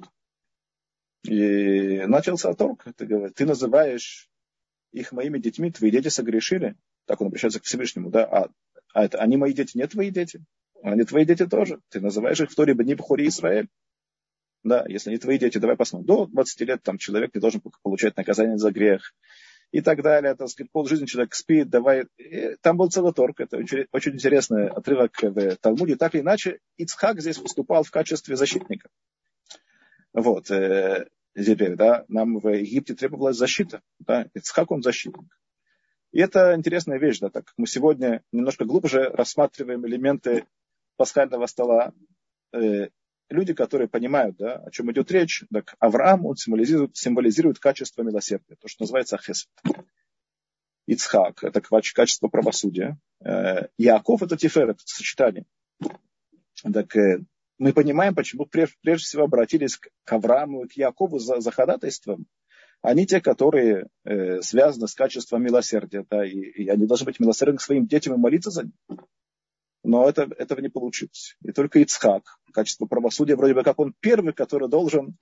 И начался торг. Ты, говорит, ты называешь их моими детьми, твои дети согрешили. Так он обращается к Всевышнему. Да? А, а это, они мои дети, не твои дети. Они твои дети тоже. Ты называешь их в Торе бни бхори Исраэль. Да, если они твои дети, давай посмотрим. До двадцати лет там человек не должен получать наказание за грех. и так далее. Так сказать, полжизни человек спит, давай. И там был целый торг. Это очень, очень интересный отрывок в Талмуде. Так или иначе, Ицхак здесь выступал в качестве защитника. Вот. Теперь, да, нам в Египте требовалась защита. Да? Ицхак, он защитник. И это интересная вещь, да, так как мы сегодня немножко глубже рассматриваем элементы пасхального стола. Э, люди, которые понимают, да, о чем идет речь, так Авраам, он символизирует, символизирует качество милосердия, то, что называется хесед. Ицхак – это качество правосудия. Э, Яаков – это тиферет, это сочетание. Так э, мы понимаем, почему прежде, прежде всего обратились к Аврааму и к Яакову за, за ходатайством. Они те, которые э, связаны с качеством милосердия, да, и, и они должны быть милосердны к своим детям и молиться за них. Но это, этого не получилось. И только Ицхак, качество правосудия, вроде бы как он первый, который должен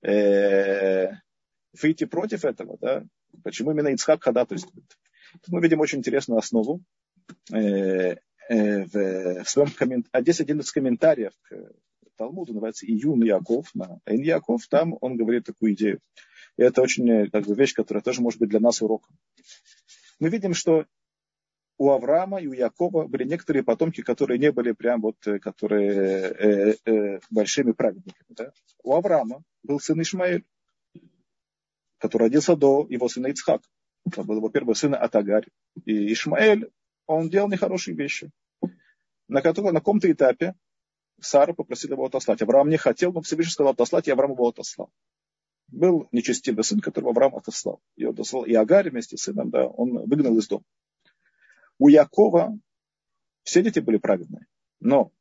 э, выйти против этого. Да? Почему именно Ицхак ходатайствует? Тут мы видим очень интересную основу. Э, э, в, в своем коммент... а здесь один из комментариев к Талмуду, называется Июн Яков. На Ин Яков, там он говорит такую идею. И это очень как бы, вещь, которая тоже может быть для нас уроком. Мы видим, что у Авраама и у Якова были некоторые потомки, которые не были прям вот, которые э, э, большими праведниками. Да? У Авраама был сын Ишмаэль, который родился до его сына Ицхака. Это был его первый сын Атагарь. И Ишмаэль, он делал нехорошие вещи, на, которых, на каком-то этапе Сара попросила его отослать. Авраам не хотел, но Всевышний сказал отослать, и Авраам его отослал. Был нечестивый сын, которого Авраам отослал. И отослал и Агарь вместе с сыном, да, он выгнал из дома. У Якова все дети были праведные, но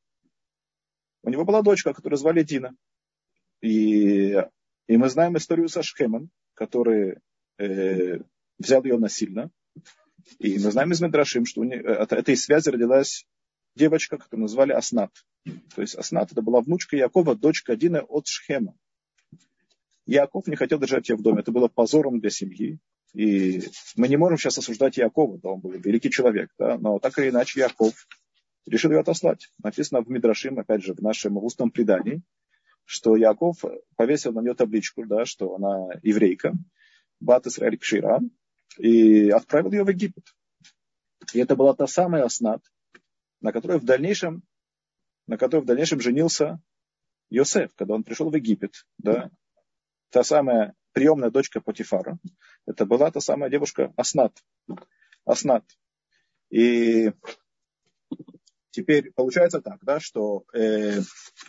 у него была дочка, которую звали Дина. И, и мы знаем историю со Шхемом, который э, взял ее насильно. И мы знаем из Медрашим, что у не, от этой связи родилась девочка, которую назвали Аснат. То есть Аснат это была внучка Якова, дочка Дины от Шхема. Яков не хотел держать ее в доме. Это было позором для семьи. И мы не можем сейчас осуждать Якова, да, он был великий человек, да, но так или иначе Яков решил ее отослать. Написано в Мидрашим, опять же, в нашем устном предании, что Яков повесил на нее табличку, да, что она еврейка, Бат Исраэль Кшира, и отправил ее в Египет. И это была та самая Аснат, на которой в дальнейшем, на которой в дальнейшем женился Йосеф, когда он пришел в Египет, да, та самая приемная дочка Потифара, это была та самая девушка Аснат. Аснат. И теперь получается так, да, что э,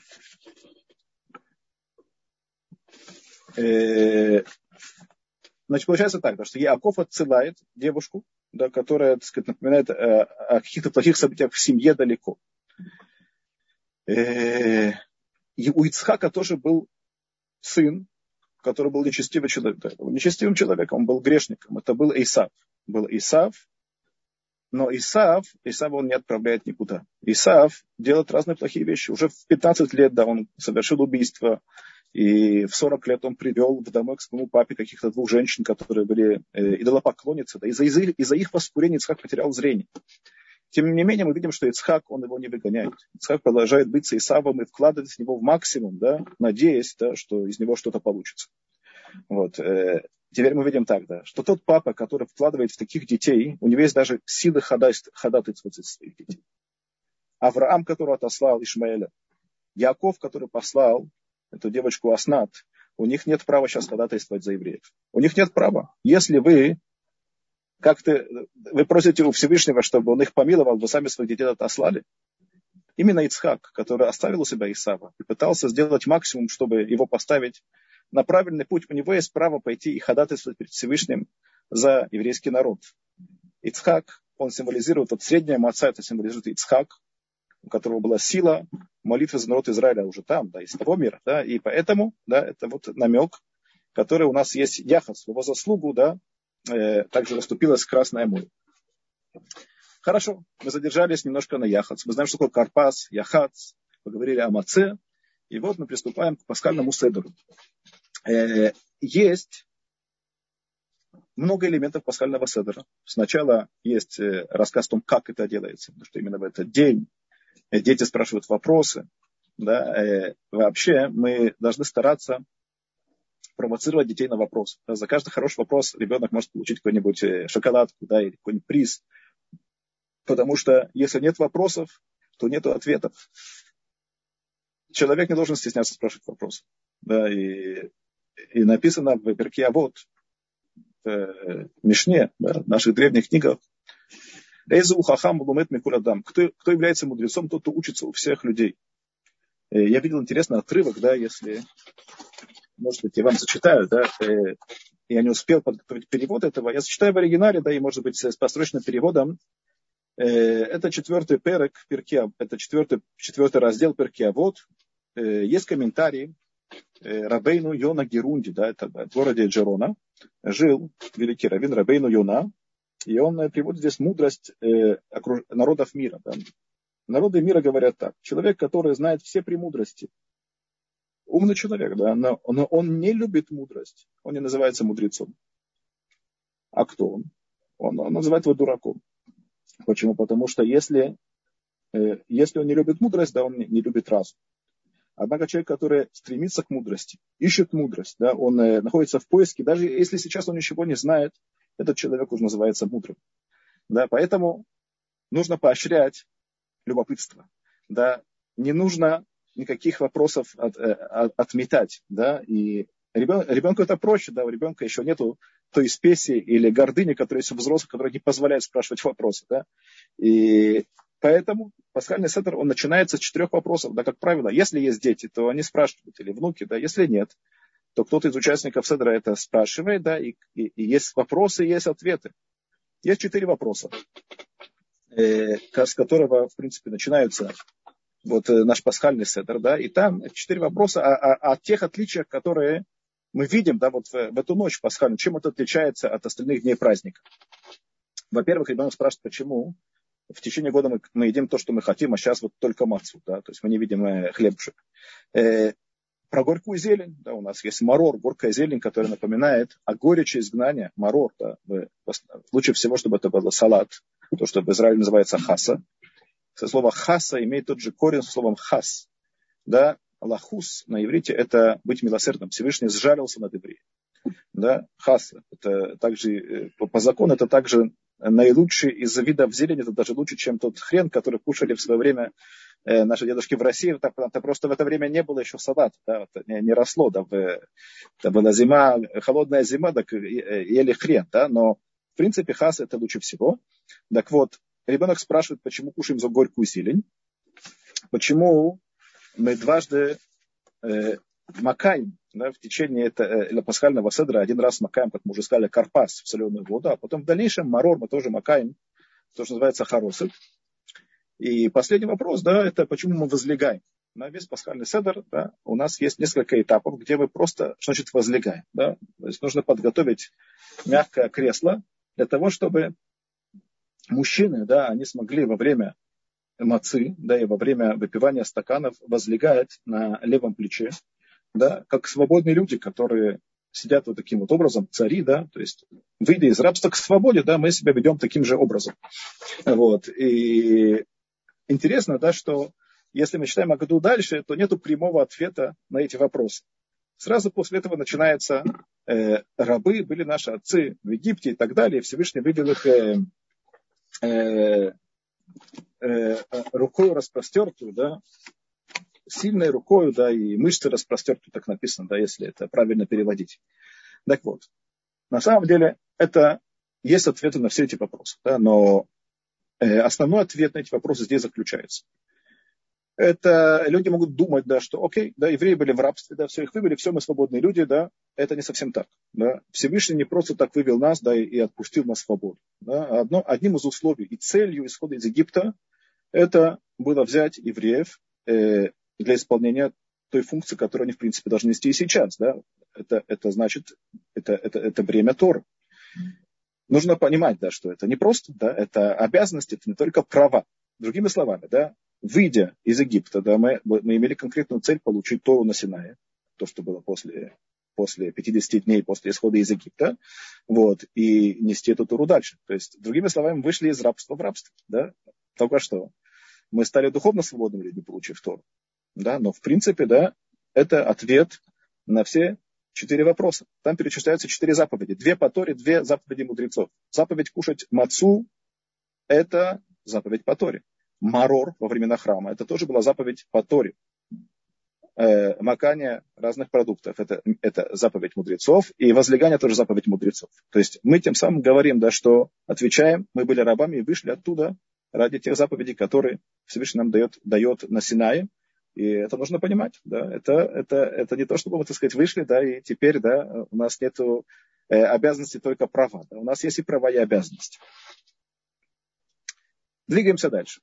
э, значит, получается так, да, что Яаков отсылает девушку, да, которая, так сказать, напоминает э, о каких-то плохих событиях в семье далеко. Э, и у Ицхака тоже был сын, который был нечестивым человеком. Нечестивым человеком, он был грешником. Это был Исав. Был Исав, но Исав, Исава он не отправляет никуда. Исав делает разные плохие вещи. Уже в пятнадцать лет, да, он совершил убийство. И в сорок лет он привел в домой к своему папе каких-то двух женщин, которые были э, идолопоклонницы. Да, из-за, из-за, из-за их воскурения Ицхак потерял зрение. Тем не менее, мы видим, что Ицхак, он его не выгоняет. Ицхак продолжает быть с Исавом и вкладывать в него в максимум, да, надеясь, да, что из него что-то получится. Вот. Теперь мы видим так, да, что тот папа, который вкладывает в таких детей, у него есть даже силы ходатайствовать за своих детей. Авраам, который отослал Ишмаэля, Яков, который послал эту девочку Аснат, у них нет права сейчас ходатайствовать за евреев. У них нет права. Если вы как-то вы просите у Всевышнего, чтобы он их помиловал, вы сами своих детей отослали. Именно Ицхак, который оставил у себя Исава и пытался сделать максимум, чтобы его поставить на правильный путь, у него есть право пойти и ходатайствовать перед Всевышним за еврейский народ. Ицхак, он символизирует, от среднего маца, это символизирует Ицхак, у которого была сила молитвы за народ Израиля уже там, да, из того мира. Да, и поэтому, да, это вот намек, который у нас есть яхас, в его заслугу, да, также расступилось Красное море. Хорошо, мы задержались немножко на Яхац. Мы знаем, что такое Карпас, Яхац, поговорили о Маце. И вот мы приступаем к пасхальному седеру. Э, есть много элементов пасхального седера. Сначала есть рассказ о том, как это делается. Потому что именно в этот день дети спрашивают вопросы. Да, э, вообще мы должны стараться провоцировать детей на вопрос. Да, за каждый хороший вопрос ребенок может получить какой-нибудь шоколадку, да, или какой-нибудь приз. Потому что если нет вопросов, то нет ответов. Человек не должен стесняться спрашивать вопросы. Да, и, и написано в Перкей Авот, в Мишне, да, в наших древних книгах, Эйзу хахам лумет микуль адам. Кто, кто является мудрецом, тот, кто учится у всех людей. Я видел интересный отрывок, да, если, может быть, я вам зачитаю, да, я не успел подготовить перевод этого, я зачитаю в оригинале, да, и, может быть, с построчным переводом. Это четвертый перек, перки, это четвертый, четвертый раздел Перкей Авот. Есть комментарий Рабейну Йона Герунди, да, это в городе Джерона, жил великий раввин Рабейну Йона. И он приводит здесь мудрость э, народов мира. Да. Народы мира говорят так. Человек, который знает все премудрости. Умный человек, да, но, но он не любит мудрость. Он не называется мудрецом. А кто он? Он, он называет его дураком. Почему? Потому что если, э, если он не любит мудрость, да, он не, не любит разум. Однако человек, который стремится к мудрости, ищет мудрость, да, он э, находится в поиске, даже если сейчас он ничего не знает, этот человек уже называется мудрым. Да, поэтому нужно поощрять любопытство. Да. Не нужно никаких вопросов от, от, отметать. Да. И ребен, ребенку это проще. Да. У ребенка еще нету той спеси или гордыни, которая есть у взрослых, которая не позволяет спрашивать вопросы. Да. И поэтому пасхальный седер, он начинается с четырех вопросов. Да, как правило, если есть дети, то они спрашивают, или внуки. Да. Если нет, то кто-то из участников седра это спрашивает, да, и, и, и есть вопросы, есть ответы. Есть четыре вопроса, э, с которого, в принципе, начинается вот, э, наш пасхальный седр, да, и там четыре вопроса о, о, о тех отличиях, которые мы видим, да, вот в, в эту ночь пасхальную, чем это отличается от остальных дней праздника. Во-первых, ребенок спрашивает, почему в течение года мы, мы едим то, что мы хотим, а сейчас вот только мацу, да, то есть мы не видим э, хлебушек. Э, Про горькую зелень, да, у нас есть марор, горькая зелень, которая напоминает о горечи изгнания, марор, да, лучше всего, чтобы это был салат, то, что в Израиле называется хаса. Слово хаса имеет тот же корень с словом хас, да, лахус на иврите это быть милосердным, Всевышний сжалился над евреем, да, хаса, это также, по закону, это также наилучший из видов зелени, это даже лучше, чем тот хрен, который кушали в свое время наши дедушки в России, это, это просто в это время не было еще салата, да, это не, не росло, да, в, это была зима, холодная зима, так ели хрен, да, но в принципе хас это лучше всего. Так вот, ребенок спрашивает, почему кушаем за горькую зелень, почему мы дважды э, макаем, да, в течение этого пасхального седра, один раз макаем, как мы уже сказали, карпас в соленую воду, а потом в дальнейшем марор мы тоже макаем, то, что называется харосет. И последний вопрос, да, это почему мы возлегаем. На весь пасхальный седер, да, у нас есть несколько этапов, где мы просто, что значит, возлегаем. Да? То есть нужно подготовить мягкое кресло для того, чтобы мужчины, да, они смогли во время мацы, да, и во время выпивания стаканов возлегать на левом плече, да, как свободные люди, которые сидят вот таким вот образом, цари, да, то есть выйдя из рабства к свободе, да, мы себя ведем таким же образом. Вот, и интересно, да, что если мы читаем Агаду дальше, то нет прямого ответа на эти вопросы. Сразу после этого начинается э, рабы, были наши отцы в Египте и так далее. Всевышний вывел их э, э, э, рукой распростертую, да, сильной рукой, да, и мышцы распростертую, так написано, да, если это правильно переводить. Так вот, на самом деле это есть ответы на все эти вопросы, да, но э, основной ответ на эти вопросы здесь заключается. Это люди могут думать, да, что окей, да, евреи были в рабстве, да, все их вывели, все мы свободные люди, да, это не совсем так. Да. Всевышний не просто так вывел нас, да, и, и отпустил нас в свободу. Да. Одно, одним из условий и целью исхода из Египта это было взять евреев э, для исполнения той функции, которую они, в принципе, должны нести и сейчас. Да. Это, это значит, это, это, это бремя Торы. Нужно понимать, да, что это не просто, да, это обязанности, это не только права. Другими словами, да, выйдя из Египта, да, мы, мы имели конкретную цель получить Тору на Синае, то, что было после, после пятидесяти дней после исхода из Египта, вот, и нести эту Тору дальше. То есть, другими словами, мы вышли из рабства в рабство, да, только что. Мы стали духовно свободными людьми, получив Тору, да, но в принципе, да, это ответ на все Четыре вопроса. Там перечисляются четыре заповеди. Две по Торе, две заповеди мудрецов. Заповедь кушать мацу – это заповедь по Торе. Марор во времена храма – это тоже была заповедь по Торе. Э, макание разных продуктов – это, это заповедь мудрецов. И возлегание – тоже заповедь мудрецов. То есть мы тем самым говорим, да, что отвечаем, мы были рабами и вышли оттуда ради тех заповедей, которые Всевышний нам дает, дает на Синае. И это нужно понимать, да, это, это, это не то, чтобы мы, так сказать, вышли, да, и теперь, да, у нас нет э, обязанностей, только права, да, у нас есть и права, и обязанности. Двигаемся дальше.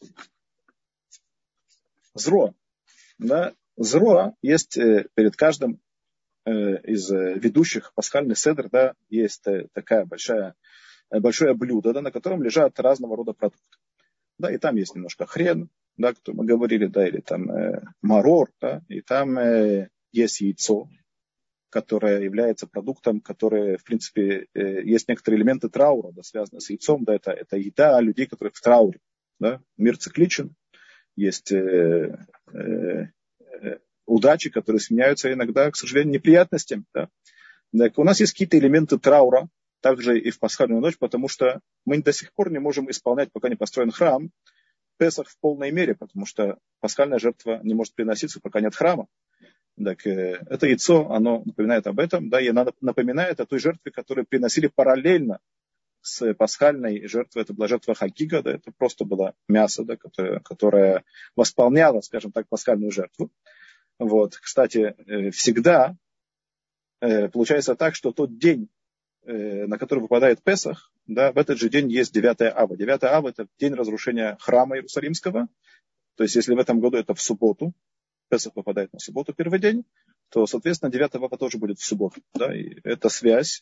Зро, да, зро есть э, перед каждым э, из э, ведущих пасхальный седр, да, есть э, такая большая, э, большое блюдо, да, на котором лежат разного рода продукты, да, и там есть немножко хрен, да, кто мы говорили, да, или там э, марор, да, и там э, есть яйцо, которое является продуктом, который, в принципе, э, есть некоторые элементы траура, да, связанные с яйцом, да, это, это еда людей, которые в трауре, да, мир цикличен, есть э, э, э, удачи, которые сменяются иногда, к сожалению, неприятностями, да. Так, у нас есть какие-то элементы траура, также и в пасхальную ночь, потому что мы до сих пор не можем исполнять, пока не построен храм, Песах в полной мере, потому что пасхальная жертва не может приноситься, пока нет храма. Так, э, это яйцо, оно напоминает об этом, да, и оно напоминает о той жертве, которую приносили параллельно с пасхальной жертвой. Это была жертва хагига, да, это просто было мясо, да, которое, которое восполняло, скажем так, пасхальную жертву. Вот. Кстати, э, всегда э, получается так, что тот день, на который выпадает Песах, да, в этот же день есть девятое ава. девятое ава – это день разрушения храма Иерусалимского. То есть, если в этом году это в субботу, Песах выпадает на субботу, первый день, то, соответственно, девятое ава тоже будет в субботу. Да, и это связь.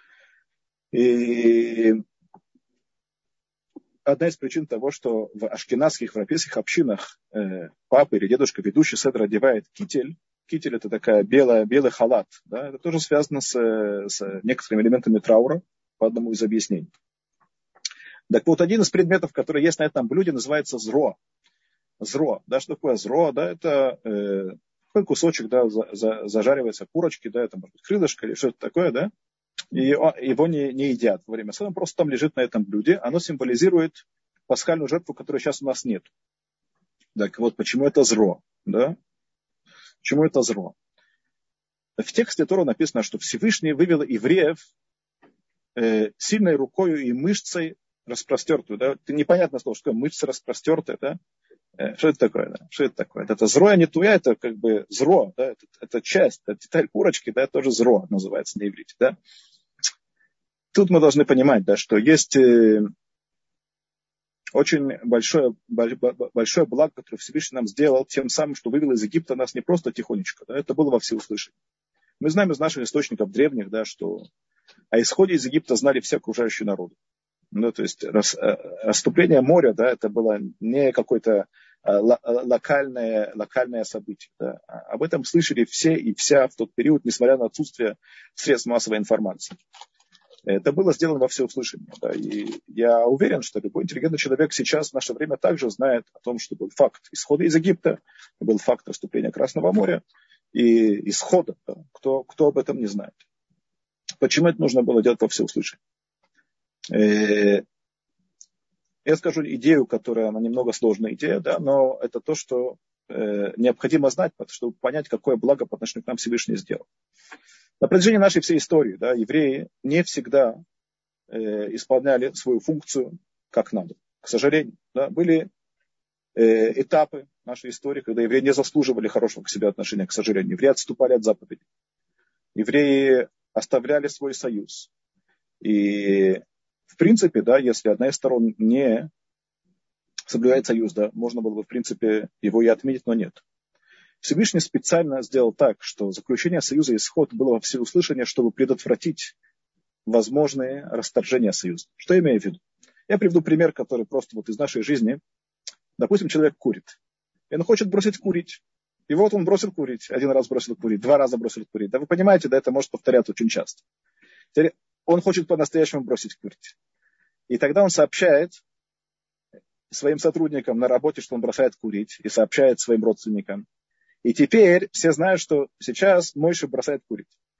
И одна из причин того, что в ашкеназских европейских общинах э, папа или дедушка, ведущий седр, одевает китель. Китель – это такая белая, белый халат. Да? Это тоже связано с, с некоторыми элементами траура, по одному из объяснений. Так вот, один из предметов, который есть на этом блюде, называется зро. Зро. Да, что такое зро? Да, это э, такой кусочек, да, за, за, зажаривается курочки, да, это может быть крылышко или что-то такое, да, и его не, не едят во время седра, просто там лежит на этом блюде. Оно символизирует пасхальную жертву, которой сейчас у нас нет. Так вот, почему это зро? Да? Почему это зро? В тексте Тора написано, что Всевышний вывел евреев э, сильной рукой и мышцей распростертую. Да? Это непонятное слово, что такое мышца распростертая. Да? Э, что это такое? Да? Что это такое? Это зро, а не туя, это как бы зро. Да? Это, это часть, это деталь курочки, да? Это тоже зро называется на иврите. Да? Тут мы должны понимать, да, что есть э, очень большое, большое благо, которое Всевышний нам сделал, тем самым, что вывел из Египта нас не просто тихонечко, да, это было во всеуслышание. Мы знаем из наших источников древних, да, что о исходе из Египта знали все окружающие народы. Ну, то есть рас, расступление моря, да, это было не какое-то локальное, локальное событие. Да. Об этом слышали все и вся в тот период, несмотря на отсутствие средств массовой информации. Это было сделано во всеуслышание. Да. И я уверен, что любой интеллигентный человек сейчас в наше время также знает о том, что был факт исхода из Египта, был факт расступления Красного моря и исхода. Да. Кто, кто об этом не знает? Почему это нужно было делать во всеуслышание? Я скажу идею, которая, она немного сложная идея, да, но это то, что э, необходимо знать, чтобы понять, какое благо по отношению к нам Всевышний сделал. На протяжении нашей всей истории, да, евреи не всегда э, исполняли свою функцию как надо. К сожалению, да, были э, этапы нашей истории, когда евреи не заслуживали хорошего к себе отношения, к сожалению. Евреи отступали от заповедей. Евреи оставляли свой союз. И в принципе, да, если одна из сторон не соблюдает союз, да, можно было бы, в принципе, его и отменить, но нет. Всевышний специально сделал так, что заключение союза и исход было во всеуслышание, чтобы предотвратить возможные расторжения союза. Что я имею в виду? Я приведу пример, который просто вот из нашей жизни. Допустим, человек курит. И он хочет бросить курить. И вот он бросил курить. Один раз бросил курить, два раза бросил курить. Да вы понимаете, да, это может повторяться очень часто. Теперь он хочет по-настоящему бросить курить. И тогда он сообщает своим сотрудникам на работе, что он бросает курить, и сообщает своим родственникам. И теперь все знают, что сейчас Мойша бросает курить.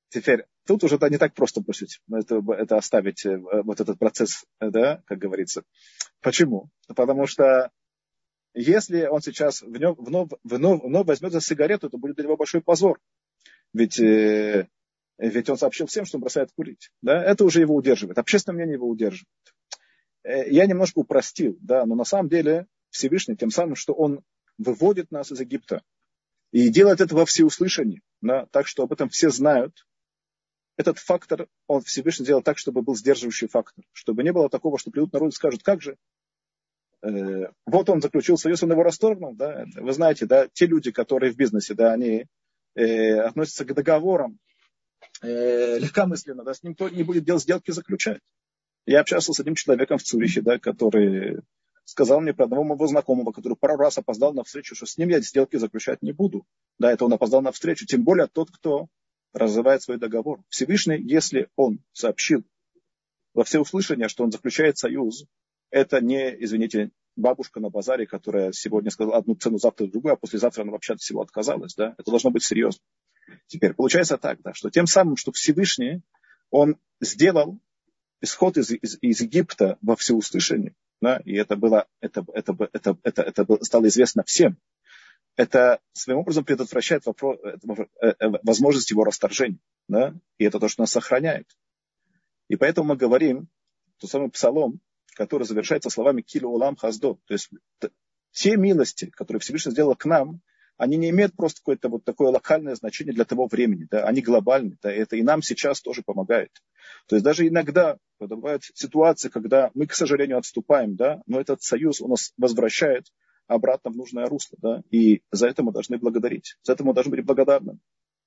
теперь, тут уже да, не так просто бросить, это, это оставить вот этот процесс, да, как говорится. Почему? Потому что если он сейчас вновь, вновь, вновь, вновь возьмет за сигарету, это будет для него большой позор. Ведь, э, ведь он сообщил всем, что он бросает курить. Да? Это уже его удерживает. Общественное мнение его удерживает. Э, я немножко упростил, да, но на самом деле Всевышний тем самым, что он выводит нас из Египта и делает это во всеуслышании, да, так что об этом все знают. Этот фактор он Всевышний сделал так, чтобы был сдерживающий фактор. Чтобы не было такого, что придут народы и скажут, как же, вот он заключил союз, он его расторгнул, да. Вы знаете, да, те люди, которые в бизнесе, да, они э, относятся к договорам э, легкомысленно, да, с ним никто не будет делать сделки заключать. Я общался с одним человеком в Цюрихе, да, который сказал мне про одного моего знакомого, который пару раз опоздал на встречу, что с ним я сделки заключать не буду. Да, это он опоздал на встречу, тем более тот, кто разрывает свой договор. Всевышний, если он сообщил во всеуслышание, что он заключает союз, это не, извините, бабушка на базаре, которая сегодня сказала одну цену, завтра другую, а послезавтра она вообще от всего отказалась. Да? Это должно быть серьезно. Теперь получается так, да, что тем самым, что Всевышний, он сделал исход из, из, из Египта во всеуслышание, да, и это было, это, это, это, это, это, это стало известно всем. Это своим образом предотвращает вопрос, возможность его расторжения. Да? И это то, что нас сохраняет. И поэтому мы говорим, тот самый псалом, который завершается словами «Килу улам хаздо». То есть те милости, которые Всевышний сделал к нам, они не имеют просто какое-то вот такое локальное значение для того времени. Да? Они глобальны. Да? Это и нам сейчас тоже помогает. То есть даже иногда бывают ситуации, когда мы, к сожалению, отступаем, да? Но этот союз он нас возвращает обратно в нужное русло. Да? И за это мы должны благодарить. За это мы должны быть благодарны.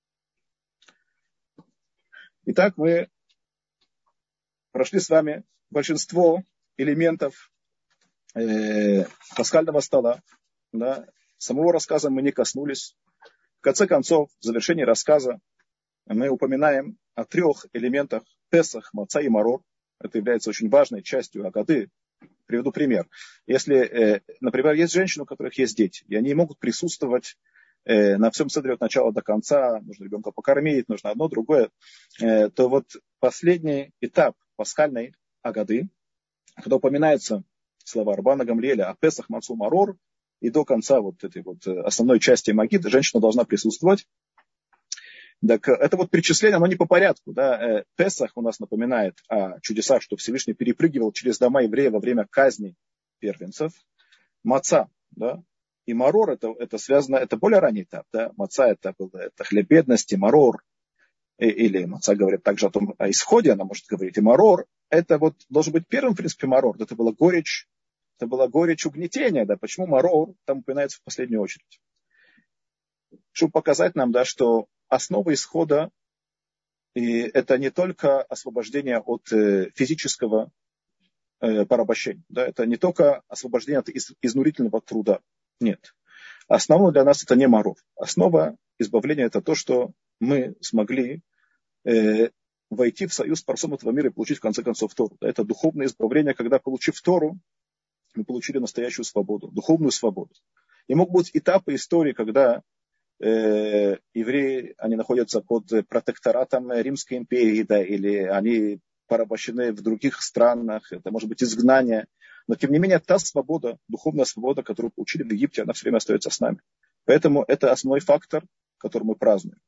Итак, мы прошли с вами большинство элементов э, пасхального стола. Да. Самого рассказа мы не коснулись. В конце концов, в завершении рассказа мы упоминаем о трех элементах Песах, Маца и Марор. Это является очень важной частью Агады. Приведу пример. Если, э, например, есть женщины, у которых есть дети, и они могут присутствовать э, на всем седре от начала до конца, нужно ребенка покормить, нужно одно, другое, э, то вот последний этап пасхальной Агады, когда упоминаются слова Рабана Гамлиэля о Песах, Мацу, Марор, и до конца вот этой вот основной части Магиды женщина должна присутствовать. Так это вот перечисление, оно не по порядку. Да? Песах у нас напоминает о чудесах, что Всевышний перепрыгивал через дома евреев во время казни первенцев. Маца, да? И Марор, это, это связано, это более ранний этап. Да? Маца это, было, это хлеб бедности, Марор, или Маца говорит также о том, о исходе, она может говорить. И Марор, это вот должен быть первым, в принципе, Марор. Это была горечь, это была горечь угнетения. Да? Почему Марор там упоминается в последнюю очередь? Чтобы показать нам, да, что основа исхода и это не только освобождение от э, физического э, порабощения. Да? Это не только освобождение от из, изнурительного труда. Нет. Основа для нас это не Марор. Основа избавления это то, что мы смогли э, войти в союз с Творцом этого мира и получить в конце концов Тору. Да? Это духовное избавление, когда, получив Тору, мы получили настоящую свободу, духовную свободу. И могут быть этапы истории, когда э, евреи, они находятся под протекторатом Римской империи, да, или они порабощены в других странах, это может быть изгнание. Но, тем не менее, та свобода, духовная свобода, которую получили в Египте, она все время остается с нами. Поэтому это основной фактор, который мы празднуем.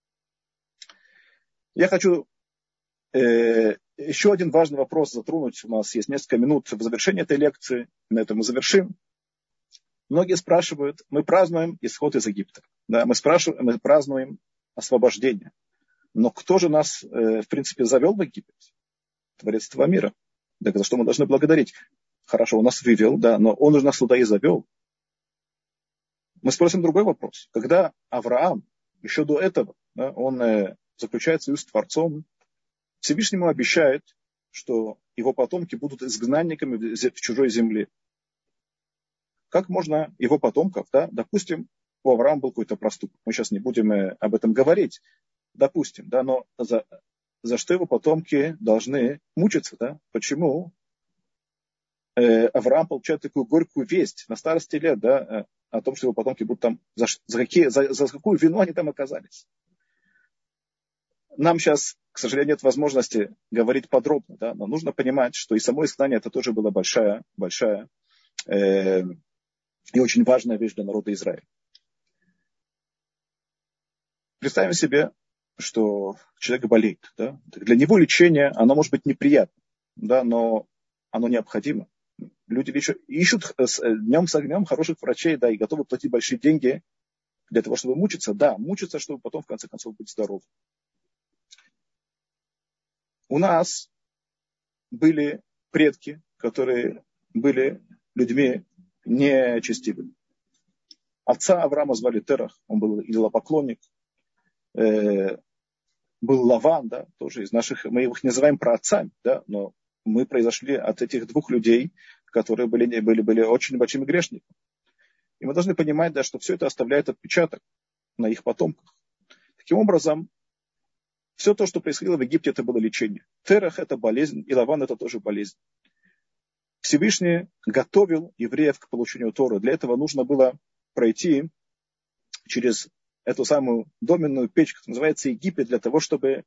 Я хочу э, еще один важный вопрос затронуть. У нас есть несколько минут в завершении этой лекции. На этом мы завершим. Многие спрашивают, мы празднуем исход из Египта. Да, мы, спрашиваем, мы празднуем освобождение. Но кто же нас, э, в принципе, завел в Египет? Творец этого мира. Так за что мы должны благодарить? Хорошо, он нас вывел, да, но он же нас туда и завел. Мы спросим другой вопрос. Когда Авраам, еще до этого, да, он э, заключает союз с Творцом, Всевышнему обещает, что его потомки будут изгнанниками в чужой земле. Как можно его потомков, да, допустим, у Авраама был какой-то проступок. Мы сейчас не будем э, об этом говорить. Допустим, да, но за, за что его потомки должны мучиться, да? Почему э, Авраам получает такую горькую весть на старости лет, да, э, о том, что его потомки будут там, за, за, какие, за, за какую вину они там оказались? нам сейчас, к сожалению, нет возможности говорить подробно, да, но нужно понимать, что и само изгнание это тоже была большая, большая э, и очень важная вещь для народа Израиля. Представим себе, что человек болеет. Да? Для него лечение, оно может быть неприятно, да, но оно необходимо. Люди ищут днем с огнем хороших врачей, да, и готовы платить большие деньги для того, чтобы мучиться. Да, мучиться, чтобы потом, в конце концов, быть здоровым. У нас были предки, которые были людьми нечестивыми. Отца Авраама звали Терах, он был идолопоклонник. Э, был Лаван, да, тоже из наших, мы их называем праотцами, да, но мы произошли от этих двух людей, которые были, были, были очень большими грешниками. И мы должны понимать, да, что все это оставляет отпечаток на их потомках. Таким образом, все то, что происходило в Египте, это было лечение. Терах это болезнь, и Лаван это тоже болезнь. Всевышний готовил евреев к получению Торы. Для этого нужно было пройти через эту самую доменную печь, которая называется Египет, для того, чтобы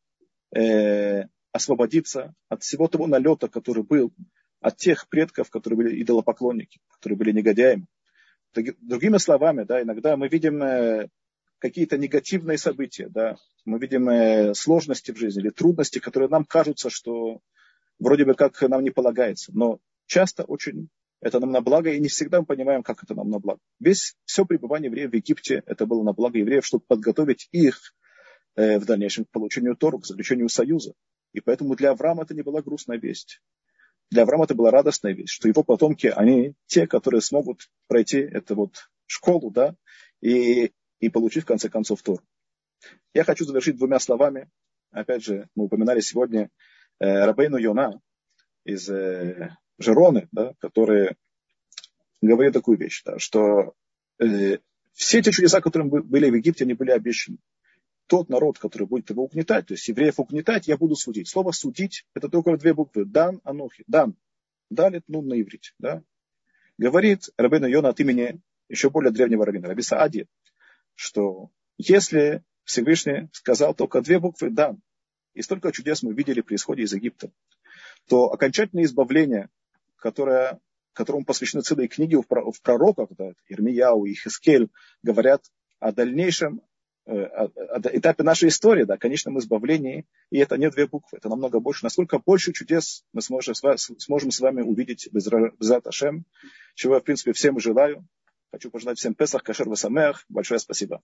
э, освободиться от всего того налета, который был, от тех предков, которые были идолопоклонники, которые были негодяями. Другими словами, да, иногда мы видим э, какие-то негативные события, да, мы видим э, сложности в жизни или трудности, которые нам кажутся, что вроде бы как нам не полагается, но часто очень это нам на благо, и не всегда мы понимаем, как это нам на благо. Весь, все пребывание евреев в Египте, это было на благо евреев, чтобы подготовить их э, в дальнейшем к получению Торы, к заключению союза. И поэтому для Авраама это не была грустная весть. Для Авраама это была радостная весть, что его потомки, они те, которые смогут пройти эту вот школу, да, и, и получить в конце концов Тору. Я хочу завершить двумя словами. Опять же, мы упоминали сегодня э, Рабейну Йона из э, Жероны, да, который говорит такую вещь, да, что э, все эти чудеса, которые были в Египте, они были обещаны. Тот народ, который будет его угнетать, то есть евреев угнетать, я буду судить. Слово судить, это только две буквы. Дан, анохи. Дан. Далит, нун на иврите. Да? Говорит Рабейну Йона от имени еще более древнего раввина, Раби Саади, что если Всевышний сказал только две буквы «дан», и столько чудес мы видели при исходе из Египта, то окончательное избавление, которое, которому посвящены целые книги в пророках, да, Ирмияу и Хискель, говорят о дальнейшем э, о, о этапе нашей истории, да, о конечном избавлении, и это не две буквы, это намного больше. Насколько больше чудес мы сможем, сможем с вами увидеть Безрат Ашем, чего я, в принципе, всем желаю. Хочу пожелать всем Песах, Кашер Васамеах. Большое спасибо.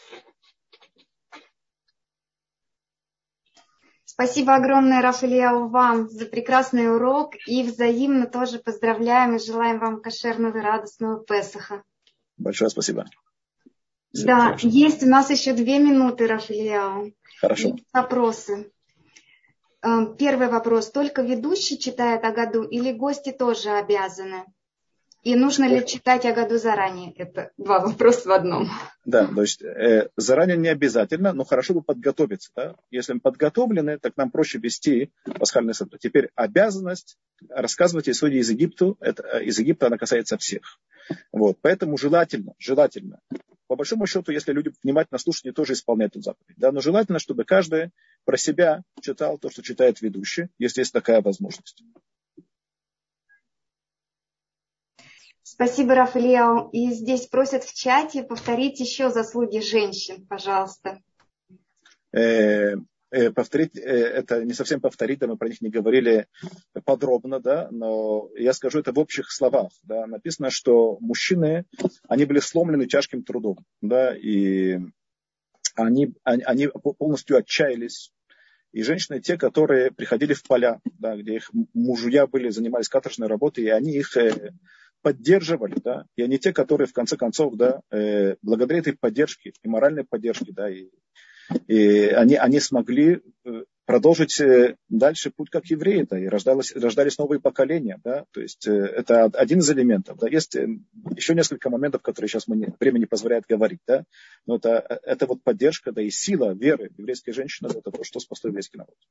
Спасибо огромное, Рав Ильяу, вам за прекрасный урок. И взаимно тоже поздравляем и желаем вам кошерного и радостного Песаха. Большое спасибо. Все да, хорошо. Есть у нас еще две минуты, Рав Ильяу. Хорошо. Есть вопросы. Первый вопрос. Только ведущий читает Агаду или гости тоже обязаны? И нужно ли читать Агаду заранее? Это два вопроса в одном. Да, то есть э, заранее не обязательно, но хорошо бы подготовиться. Да? Если мы подготовлены, так нам проще вести пасхальный собор. Теперь обязанность рассказывать истории из Египта, это, из Египта она касается всех. Вот, поэтому желательно, желательно, по большому счету, если люди внимательно слушают, они тоже исполняют эту заповедь. Да? Но желательно, чтобы каждый про себя читал то, что читает ведущий, если есть такая возможность. Спасибо, Рав Ильяу. И здесь просят в чате повторить еще заслуги женщин, пожалуйста. Э, э, повторить, э, это не совсем повторить, да, мы про них не говорили подробно, да, но я скажу это в общих словах. Да. Написано, что мужчины, они были сломлены тяжким трудом, да, и они, они, они полностью отчаялись. И женщины, те, которые приходили в поля, да, где их мужья были, занимались каторжной работой, и они их э, поддерживали, да, и они те, которые в конце концов, да, э, благодаря этой поддержке и моральной поддержке, да, и, и они, они смогли продолжить дальше путь как евреи, да, и рождались, рождались новые поколения, да, то есть э, это один из элементов, да, есть еще несколько моментов, которые сейчас мне время не позволяет говорить, да, но это, это вот поддержка, да, и сила веры еврейской женщины, это то, что спасло еврейский народ.